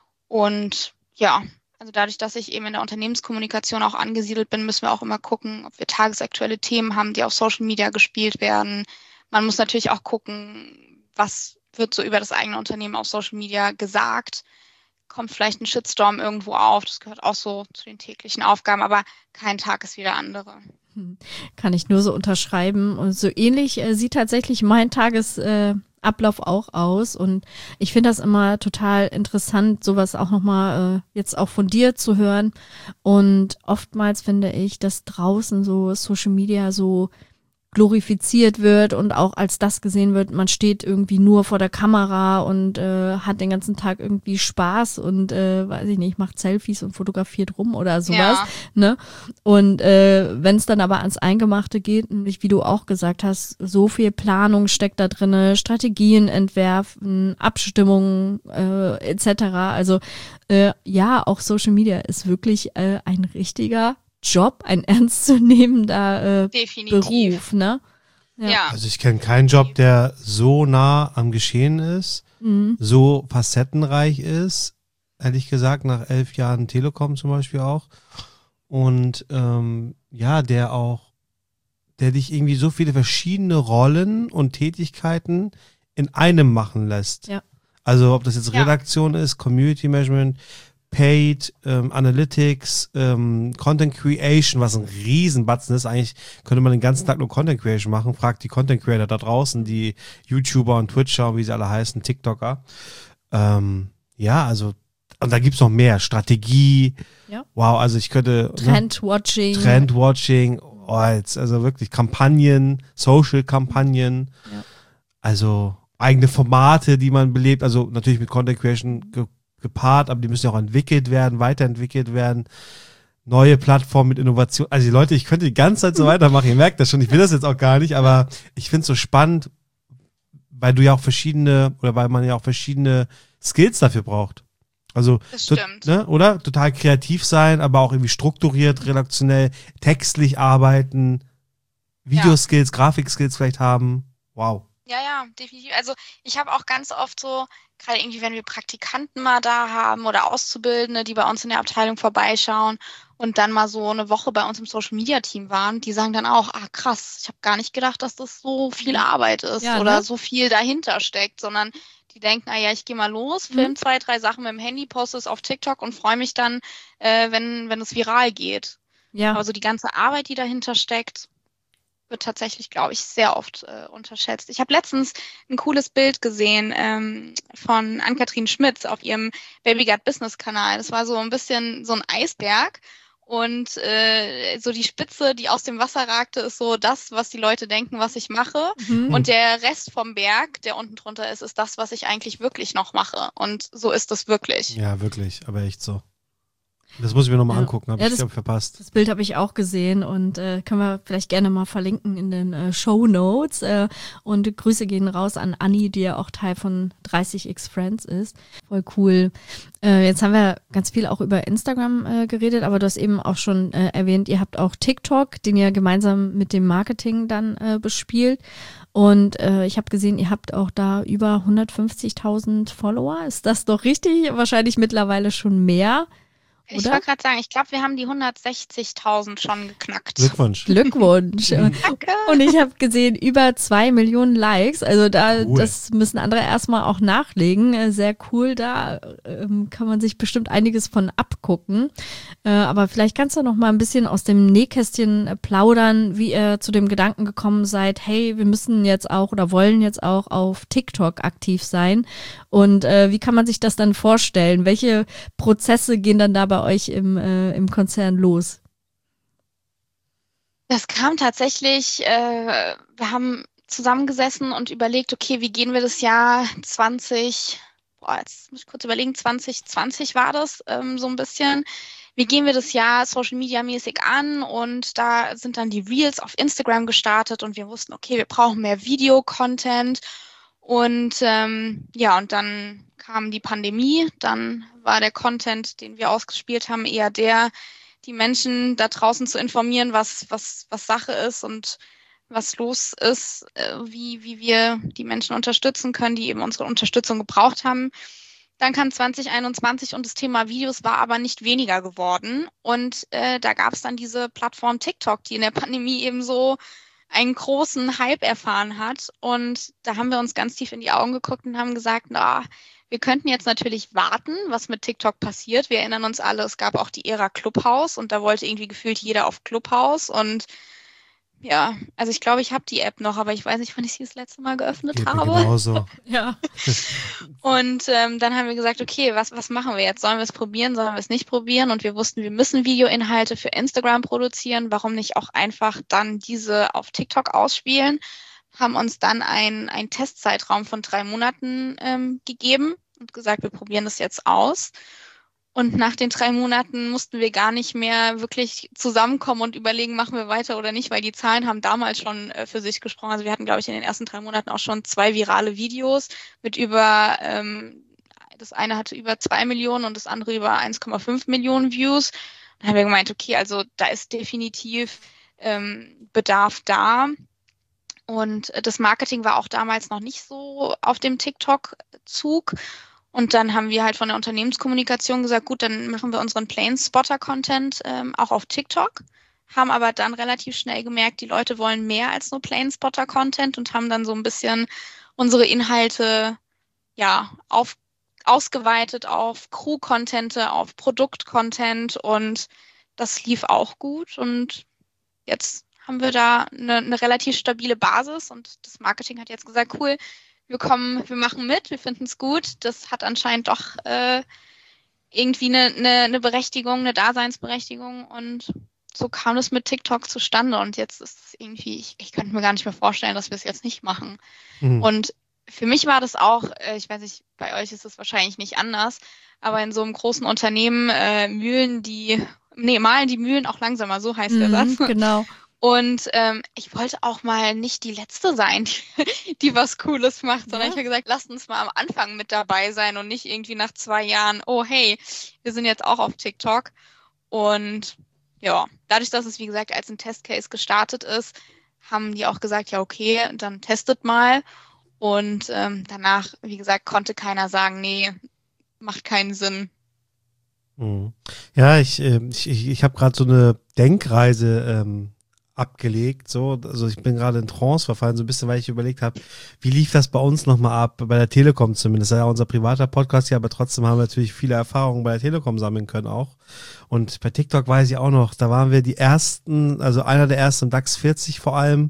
Speaker 3: Und ja, also dadurch, dass ich eben in der Unternehmenskommunikation auch angesiedelt bin, müssen wir auch immer gucken, ob wir tagesaktuelle Themen haben, die auf Social Media gespielt werden. Man muss natürlich auch gucken, was wird so über das eigene Unternehmen auf Social Media gesagt. Kommt vielleicht ein Shitstorm irgendwo auf. Das gehört auch so zu den täglichen Aufgaben, aber kein Tag ist wie der andere.
Speaker 1: Hm. Kann ich nur so unterschreiben. Und so ähnlich äh, sieht tatsächlich mein Tagesablauf äh, Ablauf auch aus. Und ich finde das immer total interessant, sowas auch nochmal äh, jetzt auch von dir zu hören. Und oftmals finde ich, dass draußen so Social Media so glorifiziert wird und auch als das gesehen wird, man steht irgendwie nur vor der Kamera und äh, hat den ganzen Tag irgendwie Spaß und äh, weiß ich nicht, macht Selfies und fotografiert rum oder sowas,
Speaker 3: Ja.
Speaker 1: ne? Und äh, wenn es dann aber ans Eingemachte geht, nämlich wie du auch gesagt hast, so viel Planung steckt da drinne, Strategien entwerfen, Abstimmungen äh, et cetera. Also äh, ja, auch Social Media ist wirklich äh, ein richtiger Job, ein ernstzunehmender äh,
Speaker 3: Definitiv.
Speaker 1: Beruf, ne? Ja.
Speaker 3: Ja.
Speaker 2: Also ich kenne keinen Job, der so nah am Geschehen ist,
Speaker 1: Mhm.
Speaker 2: so facettenreich ist, ehrlich gesagt, nach elf Jahren Telekom zum Beispiel auch. Und ähm, ja, der auch, der dich irgendwie so viele verschiedene Rollen und Tätigkeiten in einem machen lässt.
Speaker 1: Ja.
Speaker 2: Also ob das jetzt
Speaker 3: Ja.
Speaker 2: Redaktion ist, Community Management, Paid, ähm, Analytics, ähm, Content Creation, was ein Riesenbatzen ist. Eigentlich könnte man den ganzen Tag nur Content Creation machen. Fragt die Content Creator da draußen, die YouTuber und Twitcher und wie sie alle heißen, TikToker. Ähm, ja, also, und da gibt's noch mehr. Strategie.
Speaker 1: Ja.
Speaker 2: Wow, also ich könnte. Ne?
Speaker 1: Trendwatching.
Speaker 2: Trendwatching. Oh, jetzt, also wirklich Kampagnen, Social-Kampagnen.
Speaker 1: Ja.
Speaker 2: Also eigene Formate, die man belebt. Also natürlich mit Content Creation ge gepaart, aber die müssen ja auch entwickelt werden, weiterentwickelt werden. Neue Plattformen mit Innovation. Also die Leute, ich könnte die ganze Zeit so weitermachen. Ihr merkt das schon, ich will das jetzt auch gar nicht, aber ich finde es so spannend, weil du ja auch verschiedene, oder weil man ja auch verschiedene Skills dafür braucht. Also,
Speaker 3: Das
Speaker 2: tot-
Speaker 3: stimmt.
Speaker 2: ne, oder? Total kreativ sein, aber auch irgendwie strukturiert, redaktionell, textlich arbeiten, Videoskills, Grafikskills vielleicht haben. Wow.
Speaker 3: Ja, ja, definitiv. Also ich habe auch ganz oft so, gerade irgendwie, wenn wir Praktikanten mal da haben oder Auszubildende, die bei uns in der Abteilung vorbeischauen und dann mal so eine Woche bei uns im Social-Media-Team waren, die sagen dann auch, ah krass, ich habe gar nicht gedacht, dass das so viel Arbeit ist
Speaker 1: Ja,
Speaker 3: oder
Speaker 1: ne?
Speaker 3: so viel dahinter steckt, sondern die denken, ah ja, ich gehe mal los, film
Speaker 1: Mhm.
Speaker 3: zwei, drei Sachen mit dem Handy, poste es auf TikTok und freue mich dann, äh, wenn, wenn es viral geht.
Speaker 1: Ja.
Speaker 3: Aber so die ganze Arbeit, die dahinter steckt, wird tatsächlich, glaube ich, sehr oft äh, unterschätzt. Ich habe letztens ein cooles Bild gesehen ähm, von Ann-Kathrin Schmitz auf ihrem Baby Gut Business Kanal. Das war so ein bisschen so ein Eisberg und äh, so die Spitze, die aus dem Wasser ragte, ist so das, was die Leute denken, was ich mache.
Speaker 1: Mhm.
Speaker 3: Und der Rest vom Berg, der unten drunter ist, ist das, was ich eigentlich wirklich noch mache. Und so ist es wirklich.
Speaker 2: Ja, wirklich, aber echt so. Das muss ich mir nochmal
Speaker 1: Ja.
Speaker 2: angucken, habe
Speaker 1: Ja,
Speaker 2: ich
Speaker 1: das-
Speaker 2: glaub, verpasst.
Speaker 1: Das Bild habe ich auch gesehen und äh, können wir vielleicht gerne mal verlinken in den äh, Show Notes. Äh, und Grüße gehen raus an Anni, die ja auch Teil von dreißig x Friends ist. Voll cool. Äh, jetzt haben wir ganz viel auch über Instagram äh, geredet, aber du hast eben auch schon äh, erwähnt, ihr habt auch TikTok, den ihr gemeinsam mit dem Marketing dann äh, bespielt. Und äh, ich habe gesehen, ihr habt auch da über hundertfünfzigtausend Follower. Ist das doch richtig? Wahrscheinlich mittlerweile schon mehr.
Speaker 3: Ich
Speaker 1: Oder?
Speaker 3: wollte gerade sagen, ich glaube, wir haben die hundertsechzigtausend schon geknackt.
Speaker 2: Glückwunsch.
Speaker 1: Glückwunsch.
Speaker 3: Danke.
Speaker 1: Und ich habe gesehen, über zwei Millionen Likes. Also da,
Speaker 2: Cool.
Speaker 1: das müssen andere erstmal auch nachlegen. Äh, Sehr cool. Da ähm, kann man sich bestimmt einiges von abgucken. Äh, aber vielleicht kannst du noch mal ein bisschen aus dem Nähkästchen äh, plaudern, wie ihr zu dem Gedanken gekommen seid, hey, wir müssen jetzt auch oder wollen jetzt auch auf TikTok aktiv sein. Und äh, wie kann man sich das dann vorstellen? Welche Prozesse gehen dann da bei euch im, äh, im Konzern los?
Speaker 3: Das kam tatsächlich, äh, wir haben zusammengesessen und überlegt, okay, wie gehen wir das Jahr zwanzig, boah, jetzt muss ich kurz überlegen, zwanzig zwanzig war das ähm, so ein bisschen. Wie gehen wir das Jahr Social Media mäßig an? Und da sind dann die Reels auf Instagram gestartet und wir wussten, okay, wir brauchen mehr Video-Content. Und ähm, ja, und dann kam die Pandemie, dann war der Content, den wir ausgespielt haben, eher der, die Menschen da draußen zu informieren, was, was, was Sache ist und was los ist, äh, wie, wie wir die Menschen unterstützen können, die eben unsere Unterstützung gebraucht haben. Dann kam zwanzig einundzwanzig und das Thema Videos war aber nicht weniger geworden. Und äh, da gab es dann diese Plattform TikTok, die in der Pandemie eben so einen großen Hype erfahren hat. Und da haben wir uns ganz tief in die Augen geguckt und haben gesagt, na, wir könnten jetzt natürlich warten, was mit TikTok passiert. Wir erinnern uns alle, es gab auch die Ära Clubhouse und da wollte irgendwie gefühlt jeder auf Clubhouse. Und ja, also ich glaube, ich habe die App noch, aber ich weiß nicht, wann ich sie das letzte Mal geöffnet
Speaker 2: Geht mir
Speaker 3: habe.
Speaker 2: genauso.
Speaker 1: Ja.
Speaker 3: Und ähm, dann haben wir gesagt, okay, was, was machen wir jetzt? Sollen wir es probieren, sollen wir es nicht probieren? Und wir wussten, wir müssen Videoinhalte für Instagram produzieren. Warum nicht auch einfach dann diese auf TikTok ausspielen? Haben uns dann ein, ein Testzeitraum von drei Monaten ähm, gegeben und gesagt, wir probieren das jetzt aus. Und nach den drei Monaten mussten wir gar nicht mehr wirklich zusammenkommen und überlegen, machen wir weiter oder nicht, weil die Zahlen haben damals schon äh, für sich gesprochen. Also wir hatten, glaube ich, in den ersten drei Monaten auch schon zwei virale Videos mit über, ähm, das eine hatte über zwei Millionen und das andere über eins Komma fünf Millionen Views. Dann haben wir gemeint, okay, also da ist definitiv ähm, Bedarf da. Und das Marketing war auch damals noch nicht so auf dem TikTok-Zug. Und dann haben wir halt von der Unternehmenskommunikation gesagt, gut, dann machen wir unseren Plain-Spotter-Content ähm, auch auf TikTok, haben aber dann relativ schnell gemerkt, die Leute wollen mehr als nur Plain-Spotter-Content und haben dann so ein bisschen unsere Inhalte ja auf, ausgeweitet auf Crew-Content, auf Produkt-Content und das lief auch gut und jetzt haben wir da eine, eine relativ stabile Basis und das Marketing hat jetzt gesagt, cool, wir kommen, wir machen mit, wir finden es gut. Das hat anscheinend doch äh, irgendwie eine, eine, eine Berechtigung, eine Daseinsberechtigung und so kam es mit TikTok zustande und jetzt ist es irgendwie, ich, ich könnte mir gar nicht mehr vorstellen, dass wir es jetzt nicht machen.
Speaker 2: Mhm.
Speaker 3: Und für mich war das auch, äh, ich weiß nicht, bei euch ist es wahrscheinlich nicht anders, aber in so einem großen Unternehmen äh, Mühlen die, nee, malen die Mühlen auch langsamer, so heißt der
Speaker 1: Mhm,
Speaker 3: Satz.
Speaker 1: genau.
Speaker 3: Und ähm, ich wollte auch mal nicht die Letzte sein, die, die was Cooles macht, sondern
Speaker 1: Ja.
Speaker 3: ich habe gesagt, lasst uns mal am Anfang mit dabei sein und nicht irgendwie nach zwei Jahren, oh hey, wir sind jetzt auch auf TikTok. Und ja, dadurch, dass es wie gesagt als ein Testcase gestartet ist, haben die auch gesagt, ja okay, dann testet mal. Und ähm, danach, wie gesagt, konnte keiner sagen, nee, macht keinen Sinn.
Speaker 2: Mhm. Ja, ich, äh, ich, ich, ich habe gerade so eine Denkreise ähm, abgelegt. So, also ich bin gerade in Trance verfallen, so ein bisschen, weil ich überlegt habe, wie lief das bei uns nochmal ab, bei der Telekom zumindest. Das ist ja unser privater Podcast hier, aber trotzdem haben wir natürlich viele Erfahrungen bei der Telekom sammeln können auch. Und bei TikTok weiß ich auch noch, da waren wir die ersten, also einer der ersten im DAX vierzig vor allem.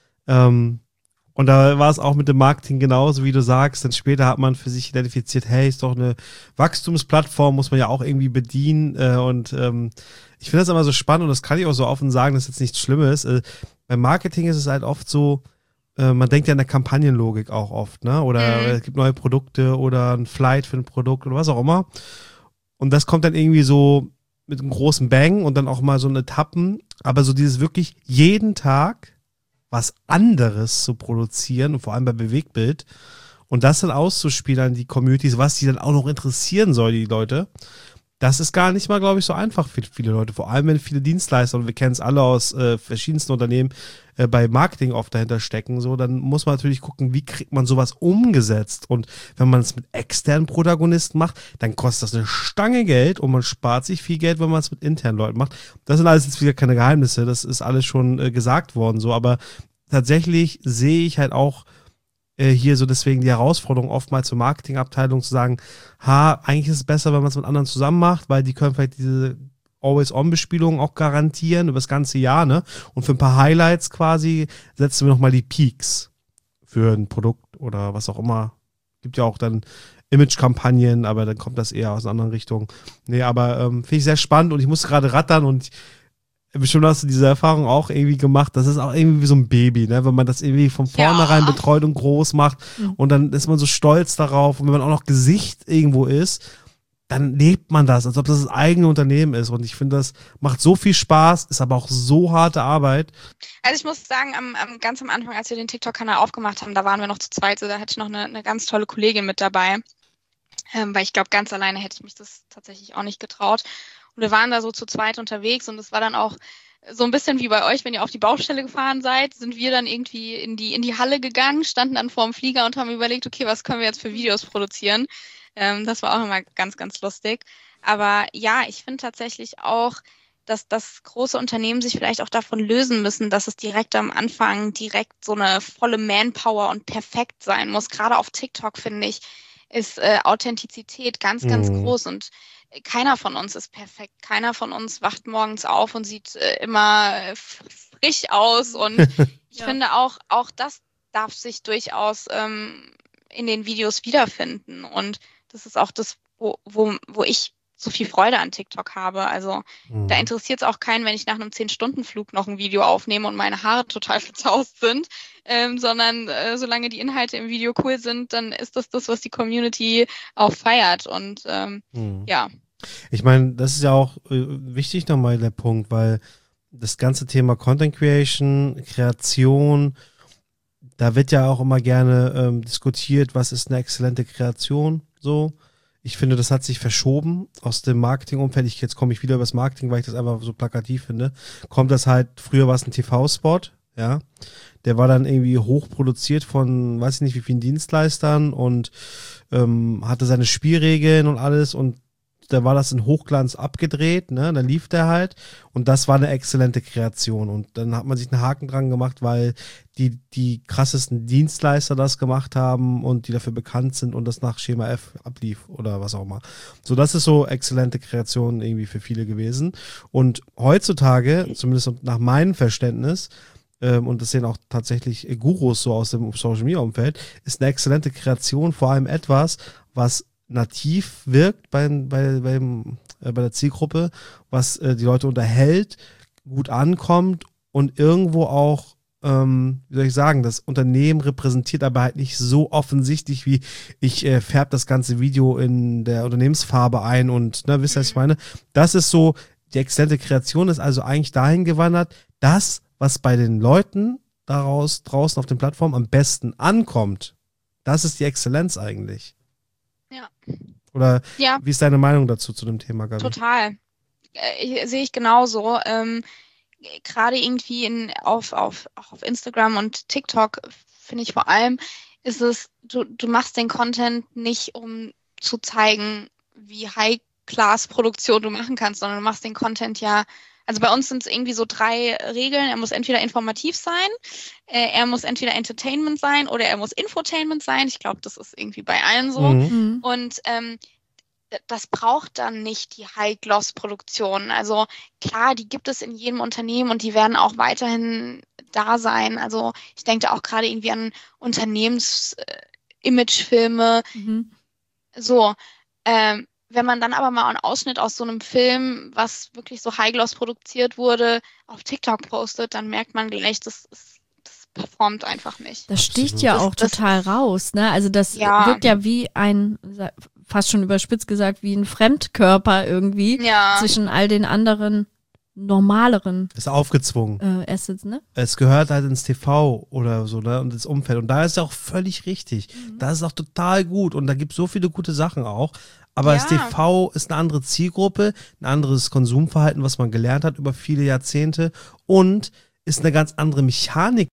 Speaker 2: Ähm, und da war es auch mit dem Marketing genauso, wie du sagst. Dann später hat man für sich identifiziert, hey, ist doch eine Wachstumsplattform, muss man ja auch irgendwie bedienen. Äh, und ähm, ich finde das immer so spannend und das kann ich auch so offen sagen, dass jetzt nichts Schlimmes. Äh, beim Marketing ist es halt oft so, äh, man denkt ja in der Kampagnenlogik auch oft, ne? Oder
Speaker 3: Mhm.
Speaker 2: es gibt neue Produkte oder ein Flight für ein Produkt oder was auch immer. Und das kommt dann irgendwie so mit einem großen Bang und dann auch mal so in Etappen. Aber so dieses wirklich jeden Tag was anderes zu produzieren und vor allem bei Bewegtbild und das dann auszuspielen an die Communities, was die dann auch noch interessieren soll, die Leute. Das ist gar nicht mal, glaube ich, so einfach für viele Leute. Vor allem, wenn viele Dienstleister, und wir kennen es alle aus äh, verschiedensten Unternehmen, äh, bei Marketing oft dahinter stecken, so, dann muss man natürlich gucken, wie kriegt man sowas umgesetzt. Und wenn man es mit externen Protagonisten macht, dann kostet das eine Stange Geld und man spart sich viel Geld, wenn man es mit internen Leuten macht. Das sind alles jetzt wieder keine Geheimnisse, das ist alles schon äh, gesagt worden, so, aber tatsächlich sehe ich halt auch äh, hier so deswegen die Herausforderung oftmals zur Marketingabteilung zu sagen, ha, eigentlich ist es besser, wenn man es mit anderen zusammen macht, weil die können vielleicht diese Always-On-Bespielung auch garantieren über das ganze Jahr, ne? Und für ein paar Highlights quasi setzen wir nochmal die Peaks für ein Produkt oder was auch immer. Gibt ja auch dann Image-Kampagnen, aber dann kommt das eher aus einer anderen Richtung. Nee, aber ähm, finde ich sehr spannend und ich muss gerade rattern und ich, bestimmt hast du diese Erfahrung auch irgendwie gemacht. Das ist auch irgendwie wie so ein Baby, ne? Wenn man das irgendwie von vornherein
Speaker 3: Ja.
Speaker 2: betreut und groß macht
Speaker 1: Mhm.
Speaker 2: und dann ist man so stolz darauf und wenn man auch noch Gesicht irgendwo ist, dann lebt man das, als ob das das eigene Unternehmen ist und ich finde, das macht so viel Spaß, ist aber auch so harte Arbeit.
Speaker 3: Also ich muss sagen, am, am ganz am Anfang, als wir den TikTok-Kanal aufgemacht haben, da waren wir noch zu zweit, so da hatte ich noch eine, eine ganz tolle Kollegin mit dabei, ähm, weil ich glaube, ganz alleine hätte ich mich das tatsächlich auch nicht getraut. Und wir waren da so zu zweit unterwegs und es war dann auch so ein bisschen wie bei euch, wenn ihr auf die Baustelle gefahren seid, sind wir dann irgendwie in die, in die Halle gegangen, standen dann vor dem Flieger und haben überlegt, okay, was können wir jetzt für Videos produzieren? Ähm, das war auch immer ganz, ganz lustig. Aber ja, ich finde tatsächlich auch, dass das große Unternehmen sich vielleicht auch davon lösen müssen, dass es direkt am Anfang direkt so eine volle Manpower und perfekt sein muss. Gerade auf TikTok, finde ich, ist äh, Authentizität ganz, ganz
Speaker 2: Mhm.
Speaker 3: groß und keiner von uns ist perfekt. Keiner von uns wacht morgens auf und sieht äh, immer äh, frisch aus und ich
Speaker 1: Ja.
Speaker 3: finde auch, auch das darf sich durchaus ähm, in den Videos wiederfinden und das ist auch das, wo, wo, wo ich so viel Freude an TikTok habe. Also
Speaker 2: Mhm.
Speaker 3: da interessiert es auch keinen, wenn ich nach einem zehn-Stunden-Flug noch ein Video aufnehme und meine Haare total verzaust sind, ähm, sondern äh, solange die Inhalte im Video cool sind, dann ist das das, was die Community auch feiert. Und ähm,
Speaker 2: Mhm.
Speaker 3: ja,
Speaker 2: Ich meine, das ist ja auch äh, wichtig nochmal der Punkt, weil das ganze Thema Content Creation, Kreation, da wird ja auch immer gerne ähm, diskutiert, was ist eine exzellente Kreation, so. Ich finde, das hat sich verschoben aus dem Marketingumfeld. Ich, jetzt komme ich wieder über das Marketing, weil ich das einfach so plakativ finde. Kommt das halt, früher war es ein T V-Spot, ja. Der war dann irgendwie hochproduziert von, weiß ich nicht, wie vielen Dienstleistern und ähm, hatte seine Spielregeln und alles und da war das in Hochglanz abgedreht, ne, dann lief der halt und das war eine exzellente Kreation und dann hat man sich einen Haken dran gemacht, weil die, die krassesten Dienstleister das gemacht haben und die dafür bekannt sind und das nach Schema F ablief oder was auch immer. So, das ist so exzellente Kreation irgendwie für viele gewesen und heutzutage, zumindest nach meinem Verständnis, ähm, und das sehen auch tatsächlich Gurus so aus dem Social Media Umfeld, ist eine exzellente Kreation vor allem etwas, was nativ wirkt bei, bei, beim, äh, bei der Zielgruppe, was äh, die Leute unterhält, gut ankommt und irgendwo auch, ähm, wie soll ich sagen, das Unternehmen repräsentiert, aber halt nicht so offensichtlich wie ich äh, färbe das ganze Video in der Unternehmensfarbe ein und, ne, wisst ihr, was ich meine? Das ist so, die exzellente Kreation ist also eigentlich dahin gewandert, das, was bei den Leuten daraus draußen auf den Plattformen am besten ankommt, das ist die Exzellenz eigentlich.
Speaker 3: Ja.
Speaker 2: Oder
Speaker 3: Ja,
Speaker 2: wie ist deine Meinung dazu, zu dem Thema, Gabi?
Speaker 3: total. Äh, sehe ich genauso. Ähm, gerade irgendwie in, auf, auf, auch auf Instagram und TikTok finde ich vor allem, ist es, du, du machst den Content nicht, um zu zeigen, wie High-Class-Produktion du machen kannst, sondern du machst den Content ja, Also bei uns sind es irgendwie so drei Regeln. Er muss entweder informativ sein, äh, er muss entweder Entertainment sein oder er muss Infotainment sein. Ich glaube, das ist irgendwie bei allen so.
Speaker 2: Mhm.
Speaker 3: Und ähm, das braucht dann nicht die High-Gloss-Produktion. Also klar, die gibt es in jedem Unternehmen und die werden auch weiterhin da sein. Also ich denke da auch gerade irgendwie an Unternehmens-Imagefilme.
Speaker 1: Mhm.
Speaker 3: So, ähm, wenn man dann aber mal einen Ausschnitt aus so einem Film, was wirklich so High-Gloss produziert wurde, auf TikTok postet, dann merkt man gleich, das, ist, das performt einfach nicht.
Speaker 1: Das sticht
Speaker 2: Absolut.
Speaker 1: ja
Speaker 3: Das-
Speaker 1: auch
Speaker 3: das
Speaker 1: total
Speaker 3: ist-
Speaker 1: raus, ne? Also das
Speaker 3: Ja.
Speaker 1: wirkt ja wie ein, fast schon überspitzt gesagt, wie ein Fremdkörper irgendwie
Speaker 3: Ja,
Speaker 1: zwischen all den anderen normaleren
Speaker 2: Ist aufgezwungen.
Speaker 1: äh, Assets, ne?
Speaker 2: Es gehört halt ins T V oder so, ne, und ins Umfeld. Und da ist es auch völlig richtig. Da ist es auch total gut. Und da gibt es so viele gute Sachen auch. Aber das
Speaker 3: Ja.
Speaker 2: T V ist eine andere Zielgruppe, ein anderes Konsumverhalten, was man gelernt hat über viele Jahrzehnte und ist eine ganz andere Mechanik.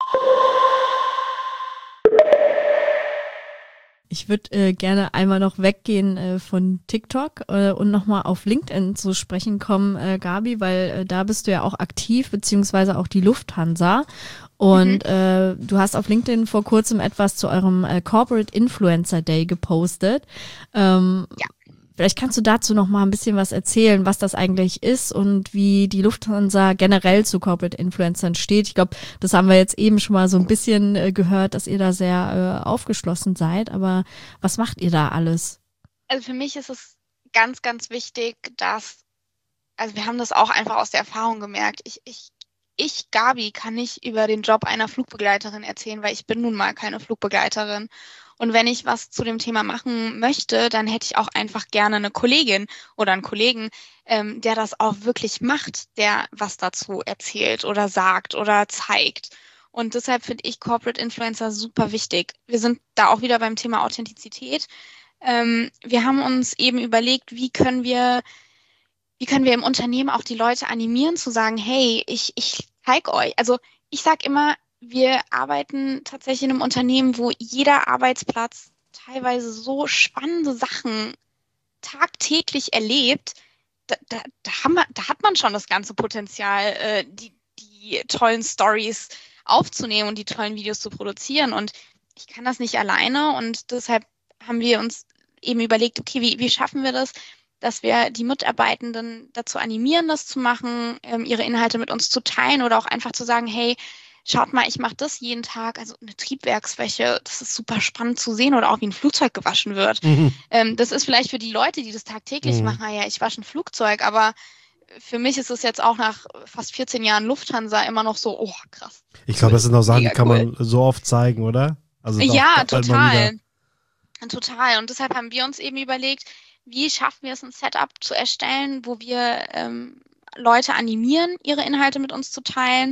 Speaker 1: Ich würde äh, gerne einmal noch weggehen äh, von TikTok äh, und nochmal auf LinkedIn zu sprechen kommen, äh, Gabi, weil äh, da bist du ja auch aktiv, beziehungsweise auch die Lufthansa. Und
Speaker 3: Mhm.
Speaker 1: äh, du hast auf LinkedIn vor kurzem etwas zu eurem äh, Corporate Influencer Day gepostet. Ähm,
Speaker 3: Ja.
Speaker 1: Vielleicht kannst du dazu noch mal ein bisschen was erzählen, was das eigentlich ist und wie die Lufthansa generell zu Corporate Influencern steht. Ich glaube, das haben wir jetzt eben schon mal so ein bisschen äh, gehört, dass ihr da sehr äh, aufgeschlossen seid. Aber was macht ihr da alles?
Speaker 3: also für mich ist es ganz, ganz wichtig, dass, also wir haben das auch einfach aus der Erfahrung gemerkt. Ich, ich, ich, Gabi, kann nicht über den Job einer Flugbegleiterin erzählen, weil ich bin nun mal keine Flugbegleiterin. Und wenn ich was zu dem Thema machen möchte, dann hätte ich auch einfach gerne eine Kollegin oder einen Kollegen, ähm, der das auch wirklich macht, der was dazu erzählt oder sagt oder zeigt. Und deshalb finde ich Corporate Influencer super wichtig. Wir sind da auch wieder beim Thema Authentizität. Ähm, wir haben uns eben überlegt, wie können wir, wie können wir im Unternehmen auch die Leute animieren, zu sagen, hey, ich, ich zeige euch. Also ich sage immer, wir arbeiten tatsächlich in einem Unternehmen, wo jeder Arbeitsplatz teilweise so spannende Sachen tagtäglich erlebt. Da, da, da, haben wir, da hat man schon das ganze Potenzial, äh, die, die tollen Stories aufzunehmen und die tollen Videos zu produzieren. Und ich kann das nicht alleine. Und deshalb haben wir uns eben überlegt, okay, wie, wie schaffen wir das, dass wir die Mitarbeitenden dazu animieren, das zu machen, ähm, ihre Inhalte mit uns zu teilen oder auch einfach zu sagen, hey, schaut mal, ich mache das jeden Tag, also eine Triebwerksfläche, das ist super spannend zu sehen oder auch wie ein Flugzeug gewaschen wird.
Speaker 2: Mhm.
Speaker 3: Ähm, das ist vielleicht für die Leute, die das tagtäglich
Speaker 2: Mhm.
Speaker 3: machen, ja, ich wasche ein Flugzeug, aber für mich ist es jetzt auch nach fast vierzehn Jahren Lufthansa immer noch so, oh, krass.
Speaker 2: Ich glaube, das sind auch Sachen, die
Speaker 3: Mega
Speaker 2: kann
Speaker 3: cool.
Speaker 2: man so oft zeigen, oder? Also doch,
Speaker 3: Ja,
Speaker 2: bald mal wieder.
Speaker 3: total. Total. Und deshalb haben wir uns eben überlegt, wie schaffen wir es, ein Setup zu erstellen, wo wir ähm, Leute animieren, ihre Inhalte mit uns zu teilen.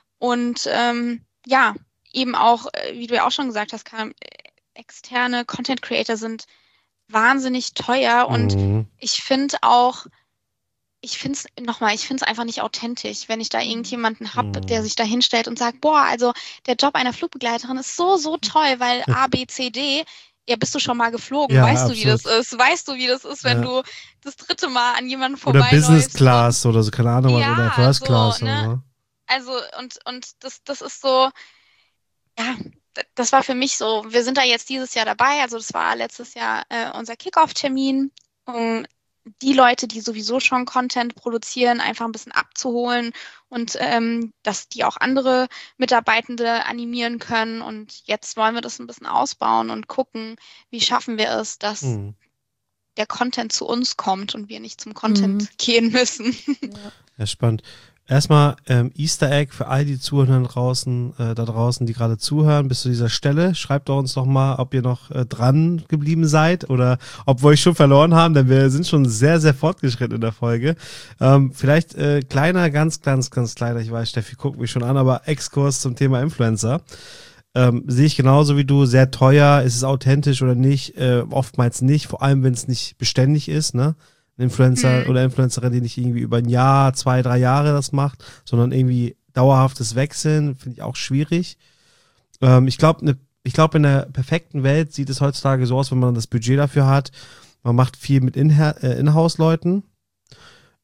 Speaker 3: Und ähm, ja, eben auch, äh, wie du ja auch schon gesagt hast, Karin, äh, externe Content Creator sind wahnsinnig teuer. Und
Speaker 2: Mhm.
Speaker 3: ich finde auch, ich finde es, nochmal, ich finde es einfach nicht authentisch, wenn ich da irgendjemanden habe,
Speaker 2: Mhm.
Speaker 3: der sich da hinstellt und sagt, boah, also der Job einer Flugbegleiterin ist so, so toll, weil A, B, C, D, ja, bist du schon mal geflogen?
Speaker 2: Ja,
Speaker 3: Weißt du, wie das
Speaker 2: absolut.
Speaker 3: ist? Weißt du, wie das ist, wenn
Speaker 2: Ja.
Speaker 3: du das dritte Mal an jemanden
Speaker 2: Oder
Speaker 3: vorbeiläufst?
Speaker 2: Business Class oder so, keine Ahnung, was,
Speaker 3: Ja,
Speaker 2: oder First
Speaker 3: so,
Speaker 2: Class
Speaker 3: ne?
Speaker 2: oder so.
Speaker 3: Also, und, und das, das ist so, ja, d- das war für mich so, wir sind da jetzt dieses Jahr dabei, also das war letztes Jahr äh, unser Kickoff-Termin, um die Leute, die sowieso schon Content produzieren, einfach ein bisschen abzuholen und ähm, dass die auch andere Mitarbeitende animieren können. Und jetzt wollen wir das ein bisschen ausbauen und gucken, wie schaffen wir es, dass
Speaker 2: Mhm.
Speaker 3: der Content zu uns kommt und wir nicht zum Content
Speaker 1: Mhm.
Speaker 3: gehen müssen.
Speaker 2: Ja, spannend. Erstmal ähm, Easter Egg für all die Zuhörer draußen, äh, da draußen, die gerade zuhören, bis zu dieser Stelle. Schreibt doch uns doch mal, ob ihr noch äh, dran geblieben seid oder ob wir euch schon verloren haben, denn wir sind schon sehr, sehr fortgeschritten in der Folge. Ähm, vielleicht äh, kleiner, ganz, ganz, ganz kleiner, ich weiß, Steffi guckt mich schon an, aber Exkurs zum Thema Influencer. Ähm, sehe ich genauso wie du, sehr teuer, ist es authentisch oder nicht? Äh, oftmals nicht, vor allem wenn es nicht beständig ist, ne? Ein Influencer
Speaker 3: Mhm.
Speaker 2: oder Influencerin, die nicht irgendwie über ein Jahr, zwei, drei Jahre das macht, sondern irgendwie dauerhaftes Wechseln, finde ich auch schwierig. Ähm, ich glaube, ne, ich glaube, in der perfekten Welt sieht es heutzutage so aus, wenn man das Budget dafür hat. Man macht viel mit Inha- äh, Inhouse-Leuten.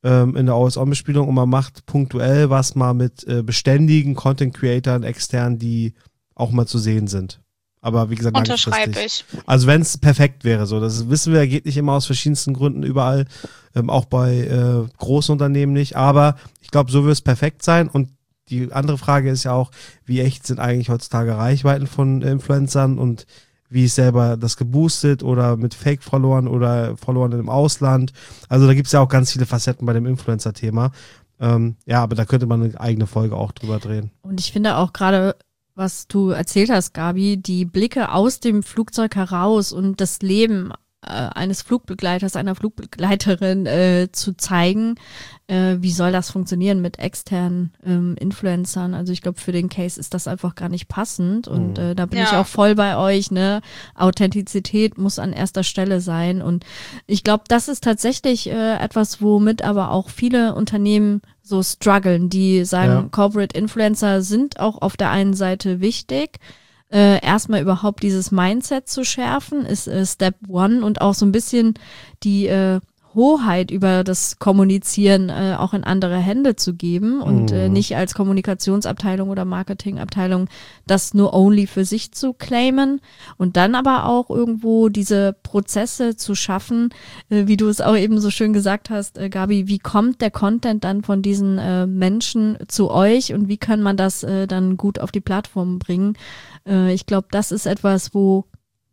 Speaker 2: ähm, in der Always-On-Bespielung und man macht punktuell was mal mit äh, beständigen Content-Creatern extern, die auch mal zu sehen sind. Aber wie gesagt,
Speaker 3: Unterschreibe
Speaker 2: langfristig.
Speaker 3: ich.
Speaker 2: Also wenn es perfekt wäre, so, das wissen wir, geht nicht immer aus verschiedensten Gründen überall, ähm, auch bei äh, großen Unternehmen nicht, aber ich glaube, so wird es perfekt sein. Und die andere Frage ist ja auch, wie echt sind eigentlich heutzutage Reichweiten von äh, Influencern und wie ist selber das geboostet oder mit Fake-Followern oder Followern im Ausland. Also da gibt es ja auch ganz viele Facetten bei dem Influencer-Thema. Ähm, ja, aber da könnte man eine eigene Folge auch drüber drehen.
Speaker 1: Und ich finde auch gerade, was du erzählt hast, Gabi, die Blicke aus dem Flugzeug heraus und das Leben äh, eines Flugbegleiters, einer Flugbegleiterin äh, zu zeigen, äh, wie soll das funktionieren mit externen ähm, Influencern? Also ich glaube, für den Case ist das einfach gar nicht passend und äh, da bin
Speaker 3: Ja.
Speaker 1: ich auch voll bei euch, ne? Authentizität muss an erster Stelle sein und ich glaube, das ist tatsächlich äh, etwas, womit aber auch viele Unternehmen so strugglen, die sagen,
Speaker 2: Ja.
Speaker 1: Corporate Influencer sind auch auf der einen Seite wichtig. Äh, erstmal überhaupt dieses Mindset zu schärfen, ist äh, Step One und auch so ein bisschen die äh, Hoheit über das Kommunizieren äh, auch in andere Hände zu geben und
Speaker 2: Mhm.
Speaker 1: äh, nicht als Kommunikationsabteilung oder Marketingabteilung das nur only für sich zu claimen und dann aber auch irgendwo diese Prozesse zu schaffen, äh, wie du es auch eben so schön gesagt hast, äh, Gabi, wie kommt der Content dann von diesen äh, Menschen zu euch und wie kann man das äh, dann gut auf die Plattform bringen? Äh, ich glaube, das ist etwas, wo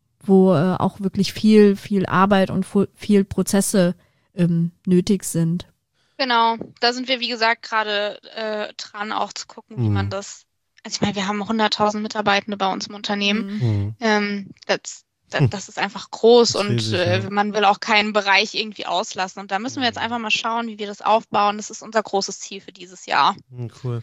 Speaker 1: wo äh, auch wirklich viel, viel Arbeit und fu- viel Prozesse ähm, nötig sind.
Speaker 3: Genau, da sind wir, wie gesagt, gerade äh, dran, auch zu gucken, wie
Speaker 2: Mhm.
Speaker 3: man das. Also ich meine, wir haben hunderttausend Mitarbeitende bei uns im Unternehmen.
Speaker 1: Mhm.
Speaker 2: Mhm.
Speaker 3: Ähm, das, das, das ist einfach groß
Speaker 2: Das ist
Speaker 3: und
Speaker 2: riesig,
Speaker 3: äh,
Speaker 2: ja.
Speaker 3: man will auch keinen Bereich irgendwie auslassen. Und da müssen wir jetzt einfach mal schauen, wie wir das aufbauen. Das ist unser großes Ziel für dieses Jahr.
Speaker 2: Mhm, cool.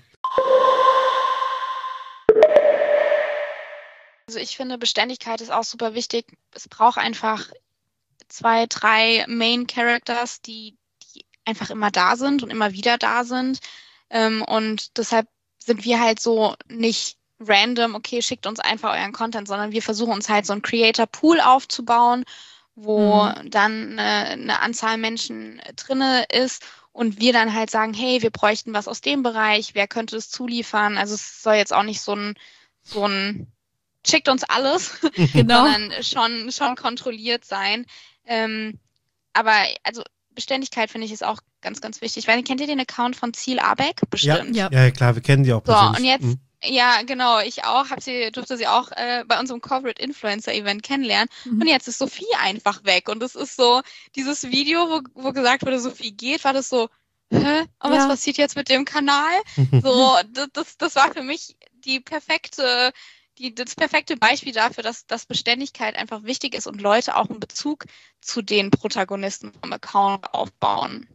Speaker 3: Also ich finde, Beständigkeit ist auch super wichtig. Es braucht einfach zwei, drei Main Characters, die, die einfach immer da sind und immer wieder da sind. Ähm, und deshalb sind wir halt so nicht random, okay, schickt uns einfach euren Content, sondern wir versuchen uns halt so einen Creator Pool aufzubauen, wo
Speaker 1: Mhm.
Speaker 3: dann eine, eine Anzahl Menschen drinne ist und wir dann halt sagen, hey, wir bräuchten was aus dem Bereich, wer könnte es zuliefern? Also es soll jetzt auch nicht so ein, so ein schickt uns alles,
Speaker 1: Genau.
Speaker 3: sondern schon, schon kontrolliert sein. Ähm, aber also Beständigkeit finde ich ist auch ganz, ganz wichtig. Weil kennt ihr den Account von Ziel Abeck? Bestimmt.
Speaker 1: Ja.
Speaker 2: Ja, ja, klar, wir kennen die auch
Speaker 3: So,
Speaker 2: persönlich.
Speaker 3: und jetzt,
Speaker 2: Mhm.
Speaker 3: ja, genau, ich auch, hab sie, durfte sie auch äh, bei unserem Corporate Influencer Event kennenlernen.
Speaker 1: Mhm.
Speaker 3: Und jetzt ist Sophie einfach weg. Und es ist so, dieses Video, wo, wo gesagt wurde, Sophie geht, war das so, hä? Und was
Speaker 1: Ja.
Speaker 3: passiert jetzt mit dem Kanal? So, das, das, das war für mich die perfekte, die, das perfekte Beispiel dafür, dass, dass Beständigkeit einfach wichtig ist und Leute auch einen Bezug zu den Protagonisten vom Account aufbauen.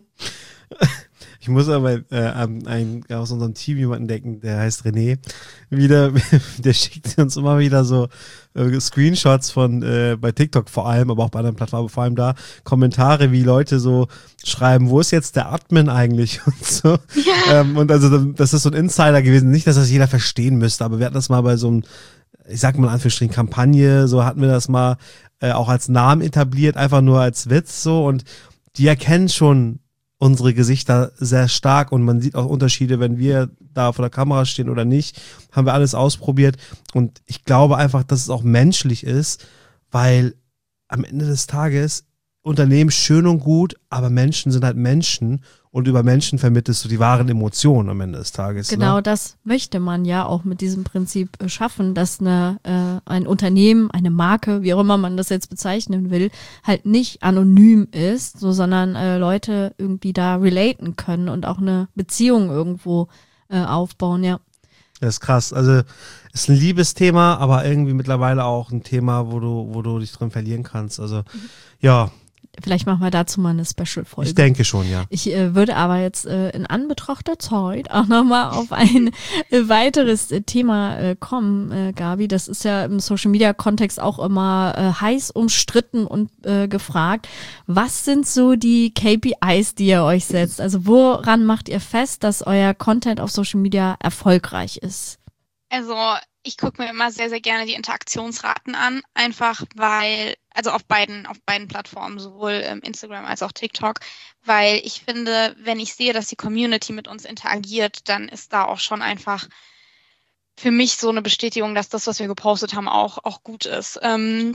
Speaker 2: Ich muss aber äh, an einen aus unserem Team jemanden denken, der heißt René. Wieder, der schickt uns immer wieder so äh, Screenshots von äh, bei TikTok vor allem, aber auch bei anderen Plattformen, vor allem da Kommentare, wie Leute so schreiben, wo ist jetzt der Admin eigentlich und so.
Speaker 3: Ja.
Speaker 2: Ähm, und also das ist so ein Insider gewesen. Nicht, dass das jeder verstehen müsste, aber wir hatten das mal bei so einem, ich sag mal in Anführungsstrichen, Kampagne, so hatten wir das mal äh, auch als Namen etabliert, einfach nur als Witz so und die erkennen schon unsere Gesichter sehr stark und man sieht auch Unterschiede, wenn wir da vor der Kamera stehen oder nicht. Haben wir alles ausprobiert und ich glaube einfach, dass es auch menschlich ist, weil am Ende des Tages Unternehmen schön und gut, aber Menschen sind halt Menschen und über Menschen vermittelst du die wahren Emotionen am Ende des Tages.
Speaker 1: Genau
Speaker 2: Ne?
Speaker 1: das möchte man ja auch mit diesem Prinzip äh, schaffen, dass eine, äh, ein Unternehmen, eine Marke, wie auch immer man das jetzt bezeichnen will, halt nicht anonym ist, so, sondern äh, Leute irgendwie da relaten können und auch eine Beziehung irgendwo äh, aufbauen, ja.
Speaker 2: Das ist krass. Also ist ein Liebesthema, aber irgendwie mittlerweile auch ein Thema, wo du, wo du dich drin verlieren kannst. Also ja,
Speaker 1: Vielleicht machen wir dazu mal eine Special-Folge.
Speaker 2: ich denke schon, ja.
Speaker 1: Ich äh, würde aber jetzt äh, in Anbetracht der Zeit auch nochmal auf ein äh, weiteres äh, Thema äh, kommen, äh, Gabi. Das ist ja im Social-Media-Kontext auch immer äh, heiß umstritten und äh, gefragt. Was sind so die K P Is, die ihr euch setzt? Also woran macht ihr fest, dass euer Content auf Social Media erfolgreich ist?
Speaker 3: Also ich gucke mir immer sehr, sehr gerne die Interaktionsraten an, einfach weil, also auf beiden, auf beiden Plattformen, sowohl ähm, Instagram als auch TikTok, weil ich finde, wenn ich sehe, dass die Community mit uns interagiert, dann ist da auch schon einfach für mich so eine Bestätigung, dass das, was wir gepostet haben, auch, auch gut ist. Ähm,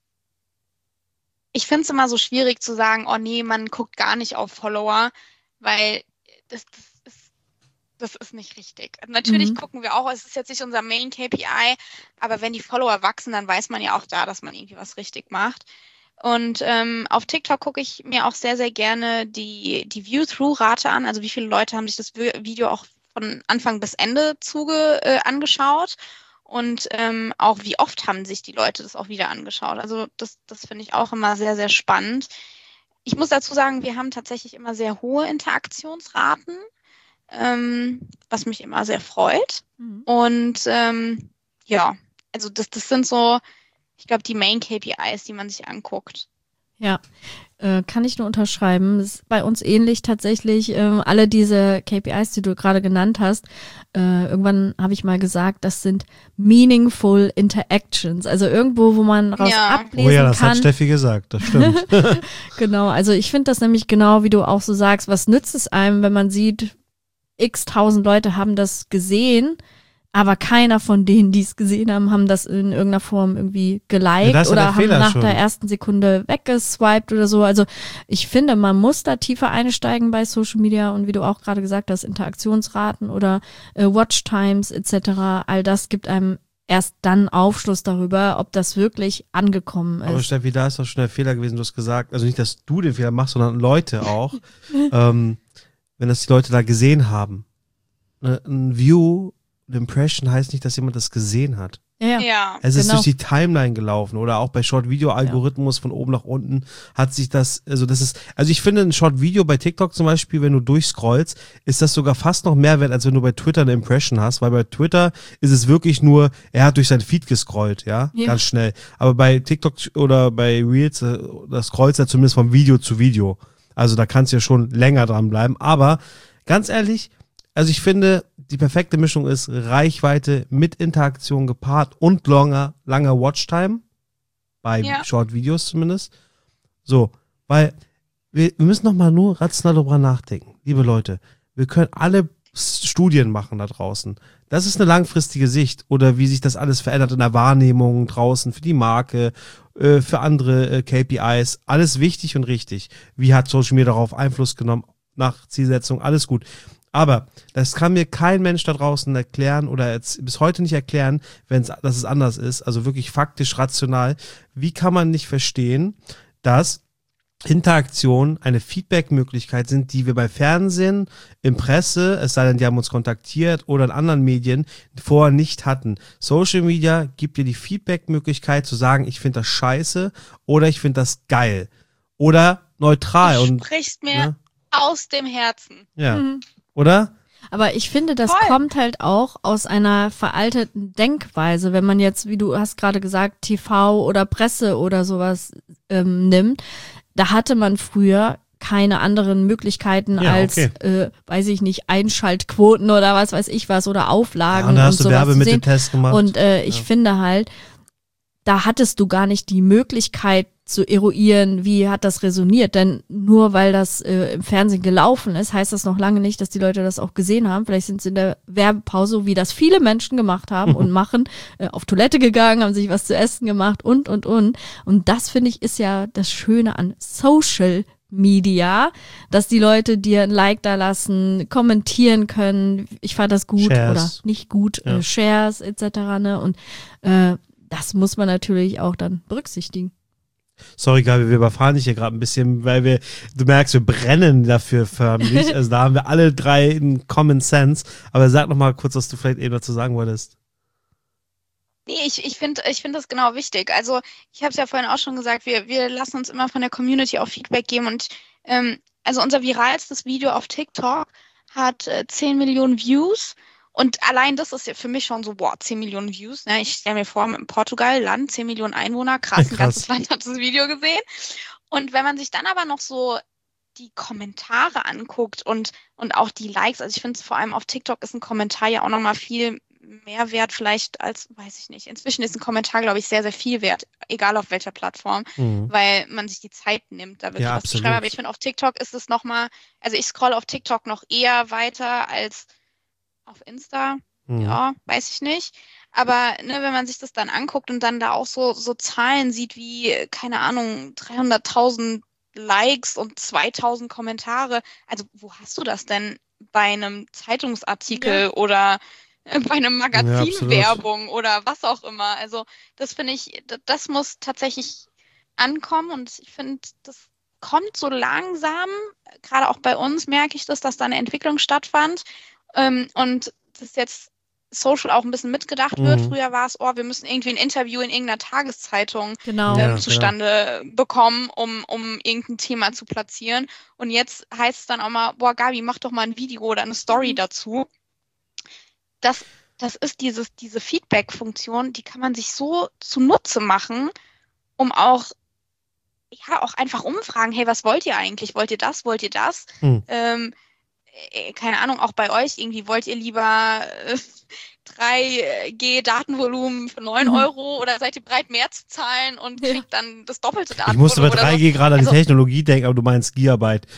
Speaker 3: ich finde es immer so schwierig zu sagen, oh nee, man guckt gar nicht auf Follower, weil das, das ist Das ist nicht richtig. Natürlich
Speaker 1: Mhm.
Speaker 3: gucken wir auch, es ist jetzt nicht unser Main K P I, aber wenn die Follower wachsen, dann weiß man ja auch da, dass man irgendwie was richtig macht. Und ähm, auf TikTok gucke ich mir auch sehr, sehr gerne die, die View-Through-Rate an, also wie viele Leute haben sich das Vi- Video auch von Anfang bis Ende zuge äh, angeschaut und ähm, auch wie oft haben sich die Leute das auch wieder angeschaut. Also das, das finde ich auch immer sehr, sehr spannend. Ich muss dazu sagen, wir haben tatsächlich immer sehr hohe Interaktionsraten, ähm, was mich immer sehr freut.
Speaker 1: Mhm.
Speaker 3: Und ähm, ja, also das, das sind so, ich glaube, die Main K P Is, die man sich anguckt.
Speaker 1: Ja, äh, kann ich nur unterschreiben. Das ist bei uns ähnlich tatsächlich. Ähm, alle diese K P Is, die du gerade genannt hast, äh, irgendwann habe ich mal gesagt, das sind meaningful interactions. Also irgendwo, wo man raus
Speaker 3: Ja.
Speaker 1: ablesen
Speaker 2: Oh ja, das
Speaker 1: kann.
Speaker 2: hat Steffi gesagt, das stimmt.
Speaker 1: Genau, also ich finde das nämlich genau, wie du auch so sagst, was nützt es einem, wenn man sieht, x tausend Leute haben das gesehen, aber keiner von denen, die es gesehen haben, haben das in irgendeiner Form irgendwie geliked
Speaker 2: Ja, das ist ja
Speaker 1: oder
Speaker 2: der
Speaker 1: haben
Speaker 2: Fehler
Speaker 1: nach
Speaker 2: schon.
Speaker 1: der ersten Sekunde weggeswiped oder so. Also ich finde, man muss da tiefer einsteigen bei Social Media und wie du auch gerade gesagt hast, Interaktionsraten oder äh, Watchtimes et cetera. All das gibt einem erst dann Aufschluss darüber, ob das wirklich angekommen
Speaker 2: Aber
Speaker 1: ist.
Speaker 2: Steffi, da ist doch schon der Fehler gewesen, du hast gesagt, also nicht, dass du den Fehler machst, sondern Leute auch, ähm, wenn das die Leute da gesehen haben. Ne, ein View, eine Impression heißt nicht, dass jemand das gesehen hat.
Speaker 1: Ja, ja.
Speaker 3: Ja.
Speaker 2: Es ist
Speaker 1: Genau.
Speaker 2: durch die Timeline gelaufen oder auch bei Short-Video-Algorithmus von oben nach unten hat sich das, also das ist, also ich finde ein Short-Video bei TikTok zum Beispiel, wenn du durchscrollst, ist das sogar fast noch mehr wert, als wenn du bei Twitter eine Impression hast, weil bei Twitter ist es wirklich nur, er hat durch sein Feed gescrollt, ja,
Speaker 1: Ja.
Speaker 2: ganz schnell. Aber bei TikTok oder bei Reels, äh, da scrollst du ja zumindest von Video zu Video. Also da kannst du ja schon länger dranbleiben. Aber ganz ehrlich, also ich finde, die perfekte Mischung ist Reichweite mit Interaktion gepaart und langer, langer Watchtime. Bei
Speaker 3: Ja.
Speaker 2: Short-Videos zumindest. So, weil wir, wir müssen noch mal nur rational darüber nachdenken. Liebe Leute, wir können alle S- Studien machen da draußen. Das ist eine langfristige Sicht oder wie sich das alles verändert in der Wahrnehmung draußen für die Marke, äh, für andere äh, K P Is. Alles wichtig und richtig. Wie hat Social Media darauf Einfluss genommen nach Zielsetzung? Alles gut. Aber das kann mir kein Mensch da draußen erklären oder jetzt bis heute nicht erklären, wenn es, dass es anders ist. Also wirklich faktisch, rational. Wie kann man nicht verstehen, dass Interaktion eine Feedback-Möglichkeit sind, die wir bei Fernsehen, in Presse, es sei denn, die haben uns kontaktiert oder in anderen Medien vorher nicht hatten. Social Media gibt dir die Feedback-Möglichkeit zu sagen, ich finde das scheiße oder ich finde das geil. Oder neutral.
Speaker 3: Du
Speaker 2: Und,
Speaker 3: sprichst mir
Speaker 2: ne?
Speaker 3: aus dem Herzen.
Speaker 2: Ja.
Speaker 1: Mhm.
Speaker 2: Oder?
Speaker 1: Aber ich finde, das
Speaker 3: Voll.
Speaker 1: kommt halt auch aus einer veralteten Denkweise, wenn man jetzt, wie du hast gerade gesagt, T V oder Presse oder sowas ähm, nimmt. Da hatte man früher keine anderen Möglichkeiten
Speaker 2: Ja,
Speaker 1: als,
Speaker 2: okay.
Speaker 1: äh, weiß ich nicht, Einschaltquoten oder was weiß ich was oder Auflagen
Speaker 2: Ja, und da hast
Speaker 1: und
Speaker 2: du
Speaker 1: sowas zu sehen.
Speaker 2: Werbemitteltest gemacht.
Speaker 1: Und äh, ich
Speaker 2: Ja.
Speaker 1: finde halt, da hattest du gar nicht die Möglichkeit zu eruieren, wie hat das resoniert. Denn nur weil das äh, im Fernsehen gelaufen ist, heißt das noch lange nicht, dass die Leute das auch gesehen haben. Vielleicht sind sie in der Werbepause, wie das viele Menschen gemacht haben und machen, äh, auf Toilette gegangen, haben sich was zu essen gemacht und, und, und. Und das, finde ich, ist ja das Schöne an Social Media, dass die Leute dir ein Like da lassen, kommentieren können. Ich fand das gut
Speaker 2: Shares.
Speaker 1: oder nicht gut,
Speaker 2: Ja.
Speaker 1: äh, Shares et cetera. Ne? Und äh, das muss man natürlich auch dann berücksichtigen.
Speaker 2: Sorry, Gabi, wir überfahren dich hier gerade ein bisschen, weil wir, du merkst, wir brennen dafür förmlich. Also da haben wir alle drei einen Common Sense. Aber sag noch mal kurz, was du vielleicht eben dazu sagen wolltest.
Speaker 3: Nee, ich, ich finde ich find das genau wichtig. Also ich habe es ja vorhin auch schon gesagt, wir, wir lassen uns immer von der Community auch Feedback geben. Und ähm, also unser viralstes Video auf TikTok hat äh, zehn Millionen Views. Und allein das ist ja für mich schon so, boah, zehn Millionen Views. Ne? Ich stelle mir vor, in Portugal, Land, zehn Millionen Einwohner, krass, ein
Speaker 2: Krass.
Speaker 3: ganzes Land hat das Video gesehen. Und wenn man sich dann aber noch so die Kommentare anguckt und, und auch die Likes, also ich finde vor allem auf TikTok ist ein Kommentar ja auch nochmal viel mehr wert vielleicht als, weiß ich nicht. Inzwischen ist ein Kommentar, glaube ich, sehr, sehr viel wert, egal auf welcher Plattform,
Speaker 2: Mhm.
Speaker 3: weil man sich die Zeit nimmt, da wirklich
Speaker 2: Ja,
Speaker 3: was zu
Speaker 2: absolut.
Speaker 3: schreiben. Aber ich finde, auf TikTok ist es nochmal, also ich scrolle auf TikTok noch eher weiter als auf Insta.
Speaker 2: Mhm.
Speaker 3: Ja, weiß ich nicht. Aber ne, wenn man sich das dann anguckt und dann da auch so, so Zahlen sieht wie, keine Ahnung, dreihunderttausend Likes und zweitausend Kommentare. Also wo hast du das denn bei einem Zeitungsartikel
Speaker 1: Ja.
Speaker 3: oder äh, bei einem
Speaker 2: Ja,
Speaker 3: Magazinwerbung oder was auch immer? Also das finde ich, d- das muss tatsächlich ankommen und ich finde, das kommt so langsam. Gerade auch bei uns merke ich das, dass da eine Entwicklung stattfand. Ähm, und das jetzt Social auch ein bisschen mitgedacht wird.
Speaker 2: Mhm.
Speaker 3: Früher war es, oh, wir müssen irgendwie ein Interview in irgendeiner Tageszeitung
Speaker 1: Genau.
Speaker 2: Ja,
Speaker 3: ähm, zustande bekommen, um, um irgendein Thema zu platzieren. Und jetzt heißt es dann auch mal, boah, Gabi, mach doch mal ein Video oder eine Story
Speaker 1: Mhm.
Speaker 3: dazu. Das, das ist dieses, diese Feedback-Funktion, die kann man sich so zunutze machen, um auch, ja, auch einfach umfragen, hey, was wollt ihr eigentlich? Wollt ihr das? Wollt ihr das?
Speaker 2: Mhm.
Speaker 3: Ähm, äh, keine Ahnung, auch bei euch irgendwie, wollt ihr lieber äh, drei G Datenvolumen für neun
Speaker 1: Mhm.
Speaker 3: Euro oder seid ihr bereit, mehr zu zahlen und
Speaker 1: Ja.
Speaker 3: kriegt dann das doppelte
Speaker 2: Ich musste bei
Speaker 3: Datenvolumen oder
Speaker 2: drei
Speaker 3: so?
Speaker 2: G gerade an die
Speaker 3: Also-
Speaker 2: Technologie denken, aber du meinst Gigabyte.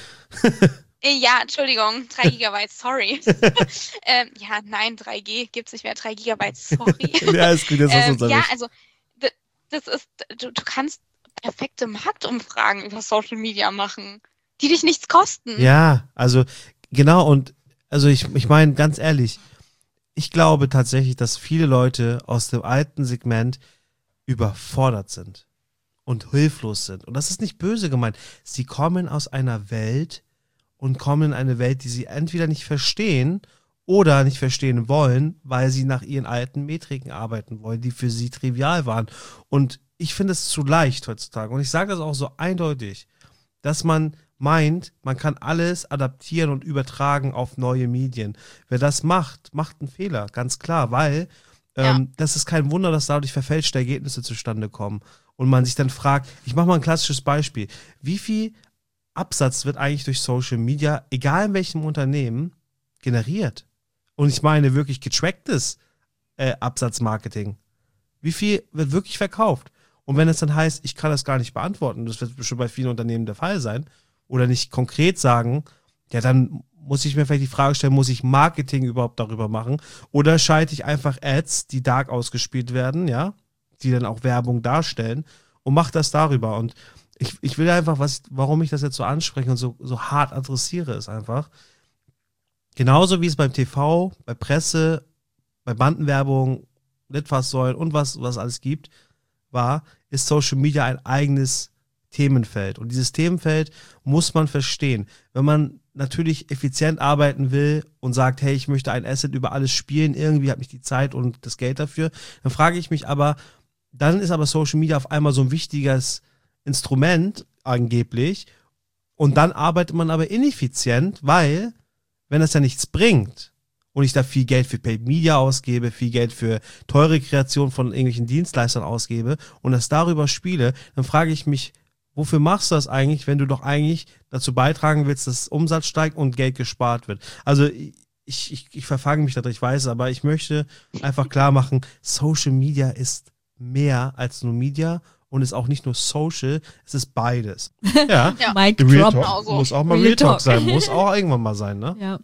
Speaker 3: Äh, Ja, Entschuldigung, drei Gigabyte, sorry. ähm, ja, nein, drei G gibt's nicht mehr, drei Gigabyte, sorry.
Speaker 2: Ja, ist gut, jetzt hast du
Speaker 3: ähm,
Speaker 2: uns
Speaker 3: ja,
Speaker 2: erwischt.
Speaker 3: also d- das ist, du, du kannst perfekte Marktumfragen über Social Media machen, die dich nichts kosten.
Speaker 2: Ja, also genau und also ich, ich meine ganz ehrlich, ich glaube tatsächlich, dass viele Leute aus dem alten Segment überfordert sind und hilflos sind. Und das ist nicht böse gemeint. Sie kommen aus einer Welt und kommen in eine Welt, die sie entweder nicht verstehen oder nicht verstehen wollen, weil sie nach ihren alten Metriken arbeiten wollen, die für sie trivial waren. Und ich finde es zu leicht heutzutage. Und ich sage das auch so eindeutig, dass man meint, man kann alles adaptieren und übertragen auf neue Medien. Wer das macht, macht einen Fehler, ganz klar, weil
Speaker 3: Ja.
Speaker 2: ähm, das ist kein Wunder, dass dadurch verfälschte Ergebnisse zustande kommen. Und man sich dann fragt, ich mache mal ein klassisches Beispiel, wie viel Absatz wird eigentlich durch Social Media, egal in welchem Unternehmen, generiert? Und ich meine wirklich getracktes äh, Absatzmarketing. Wie viel wird wirklich verkauft? Und wenn es dann heißt, ich kann das gar nicht beantworten, das wird schon bei vielen Unternehmen der Fall sein, oder nicht konkret sagen, ja, dann muss ich mir vielleicht die Frage stellen, muss ich Marketing überhaupt darüber machen? Oder schalte ich einfach Ads, die dark ausgespielt werden, ja, die dann auch Werbung darstellen und mache das darüber. Und ich, ich will einfach, was, warum ich das jetzt so anspreche und so, so hart adressiere, ist einfach, genauso wie es beim T V, bei Presse, bei Bandenwerbung, Litfaßsäulen und was, was alles gibt, war, ist Social Media ein eigenes Themenfeld. Und dieses Themenfeld muss man verstehen. Wenn man natürlich effizient arbeiten will und sagt, hey, ich möchte ein Asset über alles spielen, irgendwie habe ich die Zeit und das Geld dafür, dann frage ich mich aber, dann ist aber Social Media auf einmal so ein wichtiges Instrument angeblich und dann arbeitet man aber ineffizient, weil, wenn das ja nichts bringt und ich da viel Geld für Paid Media ausgebe, viel Geld für teure Kreation von irgendwelchen Dienstleistern ausgebe und das darüber spiele, dann frage ich mich, wofür machst du das eigentlich, wenn du doch eigentlich dazu beitragen willst, dass Umsatz steigt und Geld gespart wird? Also ich, ich, ich verfange mich da drin, ich weiß, aber ich möchte einfach klar machen, Social Media ist mehr als nur Media und ist auch nicht nur Social, es ist beides. Ja,
Speaker 3: Ja.
Speaker 1: Mic
Speaker 2: Real
Speaker 1: Drop.
Speaker 2: Talk
Speaker 3: Genau so.
Speaker 2: muss auch mal
Speaker 1: Real
Speaker 2: Real Talk
Speaker 1: Talk.
Speaker 2: sein, muss auch irgendwann mal sein, ne?
Speaker 1: Ja.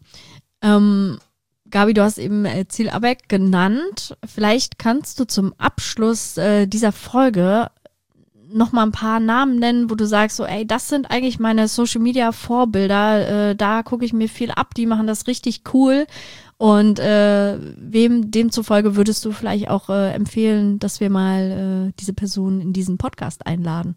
Speaker 1: Ähm, Gabi, du hast eben äh, Ziel Abeck genannt. Vielleicht kannst du zum Abschluss äh, dieser Folge noch mal ein paar Namen nennen, wo du sagst, so, ey, das sind eigentlich meine Social Media Vorbilder. Äh, da gucke ich mir viel ab, die machen das richtig cool. Und äh, wem demzufolge würdest du vielleicht auch äh, empfehlen, dass wir mal äh, diese Person in diesen Podcast einladen?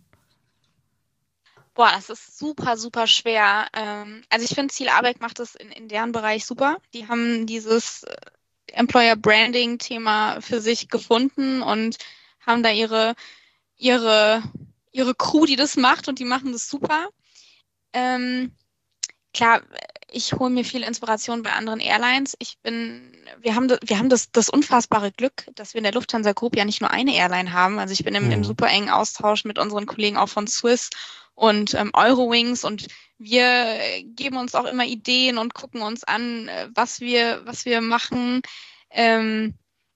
Speaker 3: Boah, das ist super, super schwer. Ähm, also ich finde, Ziel Arbeck macht das in, in deren Bereich super. Die haben dieses äh, Employer Branding Thema für sich gefunden und haben da ihre, ihre, ihre Crew, die das macht und die machen das super. Ähm, klar, ich hole mir viel Inspiration bei anderen Airlines. Ich bin, wir haben, das, wir haben das, das unfassbare Glück, dass wir in der Lufthansa Group ja nicht nur eine Airline haben. Also ich bin im,
Speaker 2: Mhm.
Speaker 3: im super engen Austausch mit unseren Kollegen auch von Swiss und ähm, Eurowings und wir äh, geben uns auch immer Ideen und gucken uns an, äh, was wir, was wir machen. Ähm,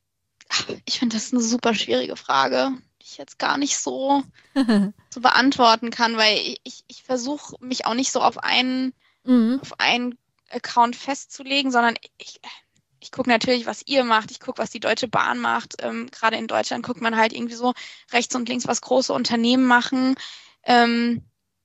Speaker 3: Ich finde, das ist eine super schwierige Frage, die ich jetzt gar nicht so, so beantworten kann, weil ich, ich versuche mich auch nicht so auf einen, mhm. auf einen Account festzulegen, sondern ich, ich gucke natürlich, was ihr macht, ich gucke, was die Deutsche Bahn macht. Ähm, gerade in Deutschland guckt man halt irgendwie so rechts und links, was große Unternehmen machen. Ähm,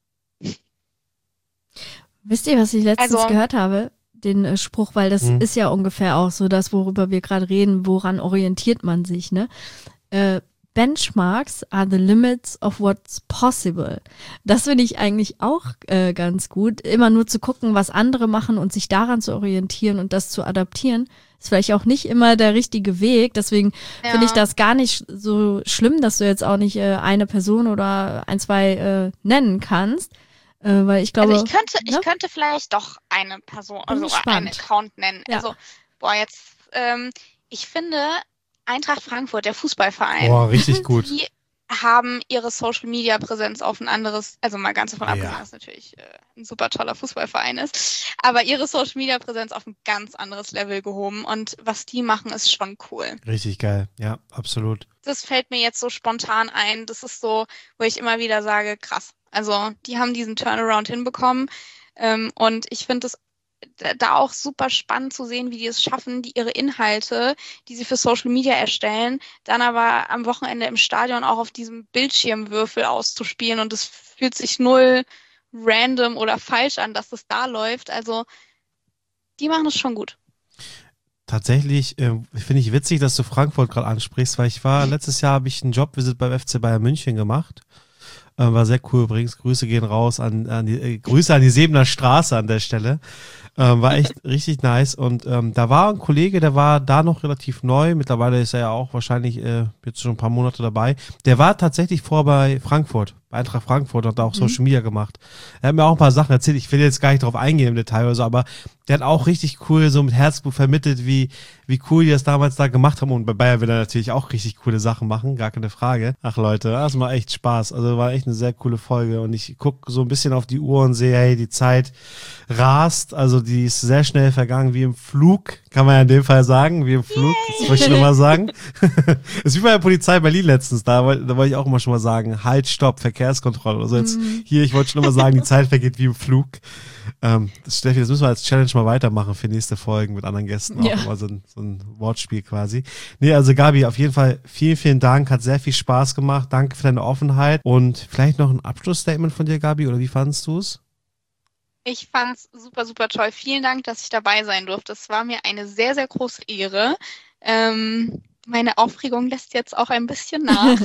Speaker 1: Wisst ihr, was ich letztens
Speaker 3: also,
Speaker 1: gehört habe? Den äh, Spruch, weil das mhm. ist ja ungefähr auch so das, worüber wir gerade reden, woran orientiert man sich, ne? Äh, Benchmarks are the limits of what's possible. Das finde ich eigentlich auch äh, ganz gut. Immer nur zu gucken, was andere machen und sich daran zu orientieren und das zu adaptieren, ist vielleicht auch nicht immer der richtige Weg. Deswegen ja. finde ich das gar nicht so schlimm, dass du jetzt auch nicht äh, eine Person oder ein, zwei äh, nennen kannst. Äh, weil ich glaube,
Speaker 3: also ich könnte,
Speaker 1: ne?
Speaker 3: ich könnte vielleicht doch eine Person, also einen Account nennen.
Speaker 1: Ja.
Speaker 3: Also, boah, jetzt, ähm, ich finde, Eintracht Frankfurt, der Fußballverein.
Speaker 2: Boah, richtig gut.
Speaker 3: Die haben ihre Social-Media-Präsenz auf ein anderes, also mal ganz davon abgesehen,
Speaker 2: ja.
Speaker 3: dass natürlich äh, ein super toller Fußballverein ist, aber ihre Social-Media-Präsenz auf ein ganz anderes Level gehoben und was die machen, ist schon cool.
Speaker 2: Richtig geil, ja, absolut.
Speaker 3: Das fällt mir jetzt so spontan ein, das ist so, wo ich immer wieder sage, krass. Also die haben diesen Turnaround hinbekommen ähm, und ich finde es da auch super spannend zu sehen, wie die es schaffen, die ihre Inhalte, die sie für Social Media erstellen, dann aber am Wochenende im Stadion auch auf diesem Bildschirmwürfel auszuspielen und es fühlt sich null random oder falsch an, dass das da läuft. Also die machen es schon gut.
Speaker 2: Tatsächlich äh, finde ich witzig, dass du Frankfurt gerade ansprichst, weil ich war, letztes Jahr habe ich einen Jobvisit beim F C Bayern München gemacht. Äh, war sehr cool übrigens. Grüße gehen raus an, an die äh, Grüße an die Sebener Straße an der Stelle. Ähm, war echt richtig nice. Und ähm, da war ein Kollege, der war da noch relativ neu. Mittlerweile ist er ja auch wahrscheinlich äh, jetzt schon ein paar Monate dabei. Der war tatsächlich vor bei Frankfurt, bei Eintracht Frankfurt, und hat da auch Social Media gemacht. Er hat mir auch ein paar Sachen erzählt. Ich will jetzt gar nicht drauf eingehen im Detail oder so, aber der hat auch richtig cool so mit Herzblut vermittelt, wie, wie cool die das damals da gemacht haben. Und bei Bayern will er natürlich auch richtig coole Sachen machen, gar keine Frage. Ach Leute, das macht echt Spaß. Also war echt eine sehr coole Folge. Und ich gucke so ein bisschen auf die Uhr und sehe, hey, die Zeit rast. Also die ist sehr schnell vergangen, wie im Flug, kann man ja in dem Fall sagen, wie im Flug. Yay. Das wollte ich nochmal sagen. Das ist wie bei der Polizei Berlin letztens. Da, da wollte ich auch immer schon mal sagen, halt, stopp, Verkehrskontrolle. Also jetzt mhm. hier, ich wollte schon immer sagen, die Zeit vergeht wie im Flug. Ähm, das, Steffi, das müssen wir als Challenge mal weitermachen für nächste Folgen mit anderen Gästen. Auch ja. immer so ein, so ein Wortspiel quasi. Nee, also Gabi, auf jeden Fall vielen, vielen Dank. Hat sehr viel Spaß gemacht. Danke für deine Offenheit. Und vielleicht noch ein Abschlussstatement von dir, Gabi, oder wie fandest du es?
Speaker 3: Ich fand's super, super toll. Vielen Dank, dass ich dabei sein durfte. Es war mir eine sehr, sehr große Ehre. Ähm, meine Aufregung lässt jetzt auch ein bisschen nach.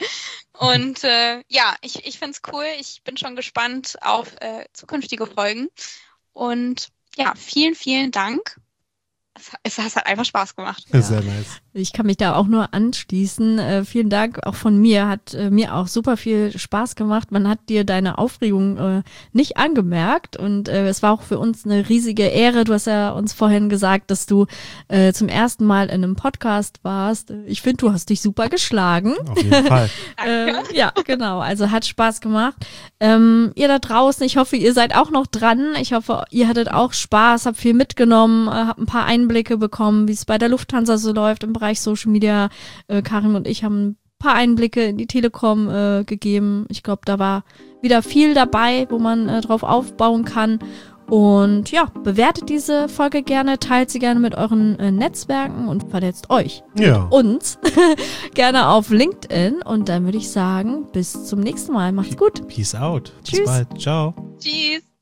Speaker 3: Und äh, ja, ich, ich find's cool. Ich bin schon gespannt auf äh, zukünftige Folgen. Und ja, vielen, vielen Dank. Es, es hat einfach Spaß gemacht.
Speaker 2: Ja. Sehr nice.
Speaker 1: Ich kann mich da auch nur anschließen. Äh, vielen Dank auch von mir. Hat äh, mir auch super viel Spaß gemacht. Man hat dir deine Aufregung äh, nicht angemerkt und äh, es war auch für uns eine riesige Ehre. Du hast ja uns vorhin gesagt, dass du äh, zum ersten Mal in einem Podcast warst. Ich finde, du hast dich super geschlagen.
Speaker 2: Auf jeden Fall.
Speaker 1: äh, ja, genau. Also hat Spaß gemacht. Ähm, ihr da draußen, ich hoffe, ihr seid auch noch dran. Ich hoffe, ihr hattet auch Spaß, habt viel mitgenommen, äh, habt ein paar Einblicke bekommen, wie es bei der Lufthansa so läuft im Bereich Social Media. Äh, Karin und ich haben ein paar Einblicke in die Telekom äh, gegeben. Ich glaube, da war wieder viel dabei, wo man äh, drauf aufbauen kann. Und ja, bewertet diese Folge gerne, teilt sie gerne mit euren äh, Netzwerken und vernetzt euch,
Speaker 2: ja.
Speaker 1: uns, gerne auf LinkedIn. Und dann würde ich sagen, bis zum nächsten Mal. Macht's gut.
Speaker 2: Peace out.
Speaker 1: Tschüss.
Speaker 2: Bis bald. Ciao.
Speaker 3: Tschüss.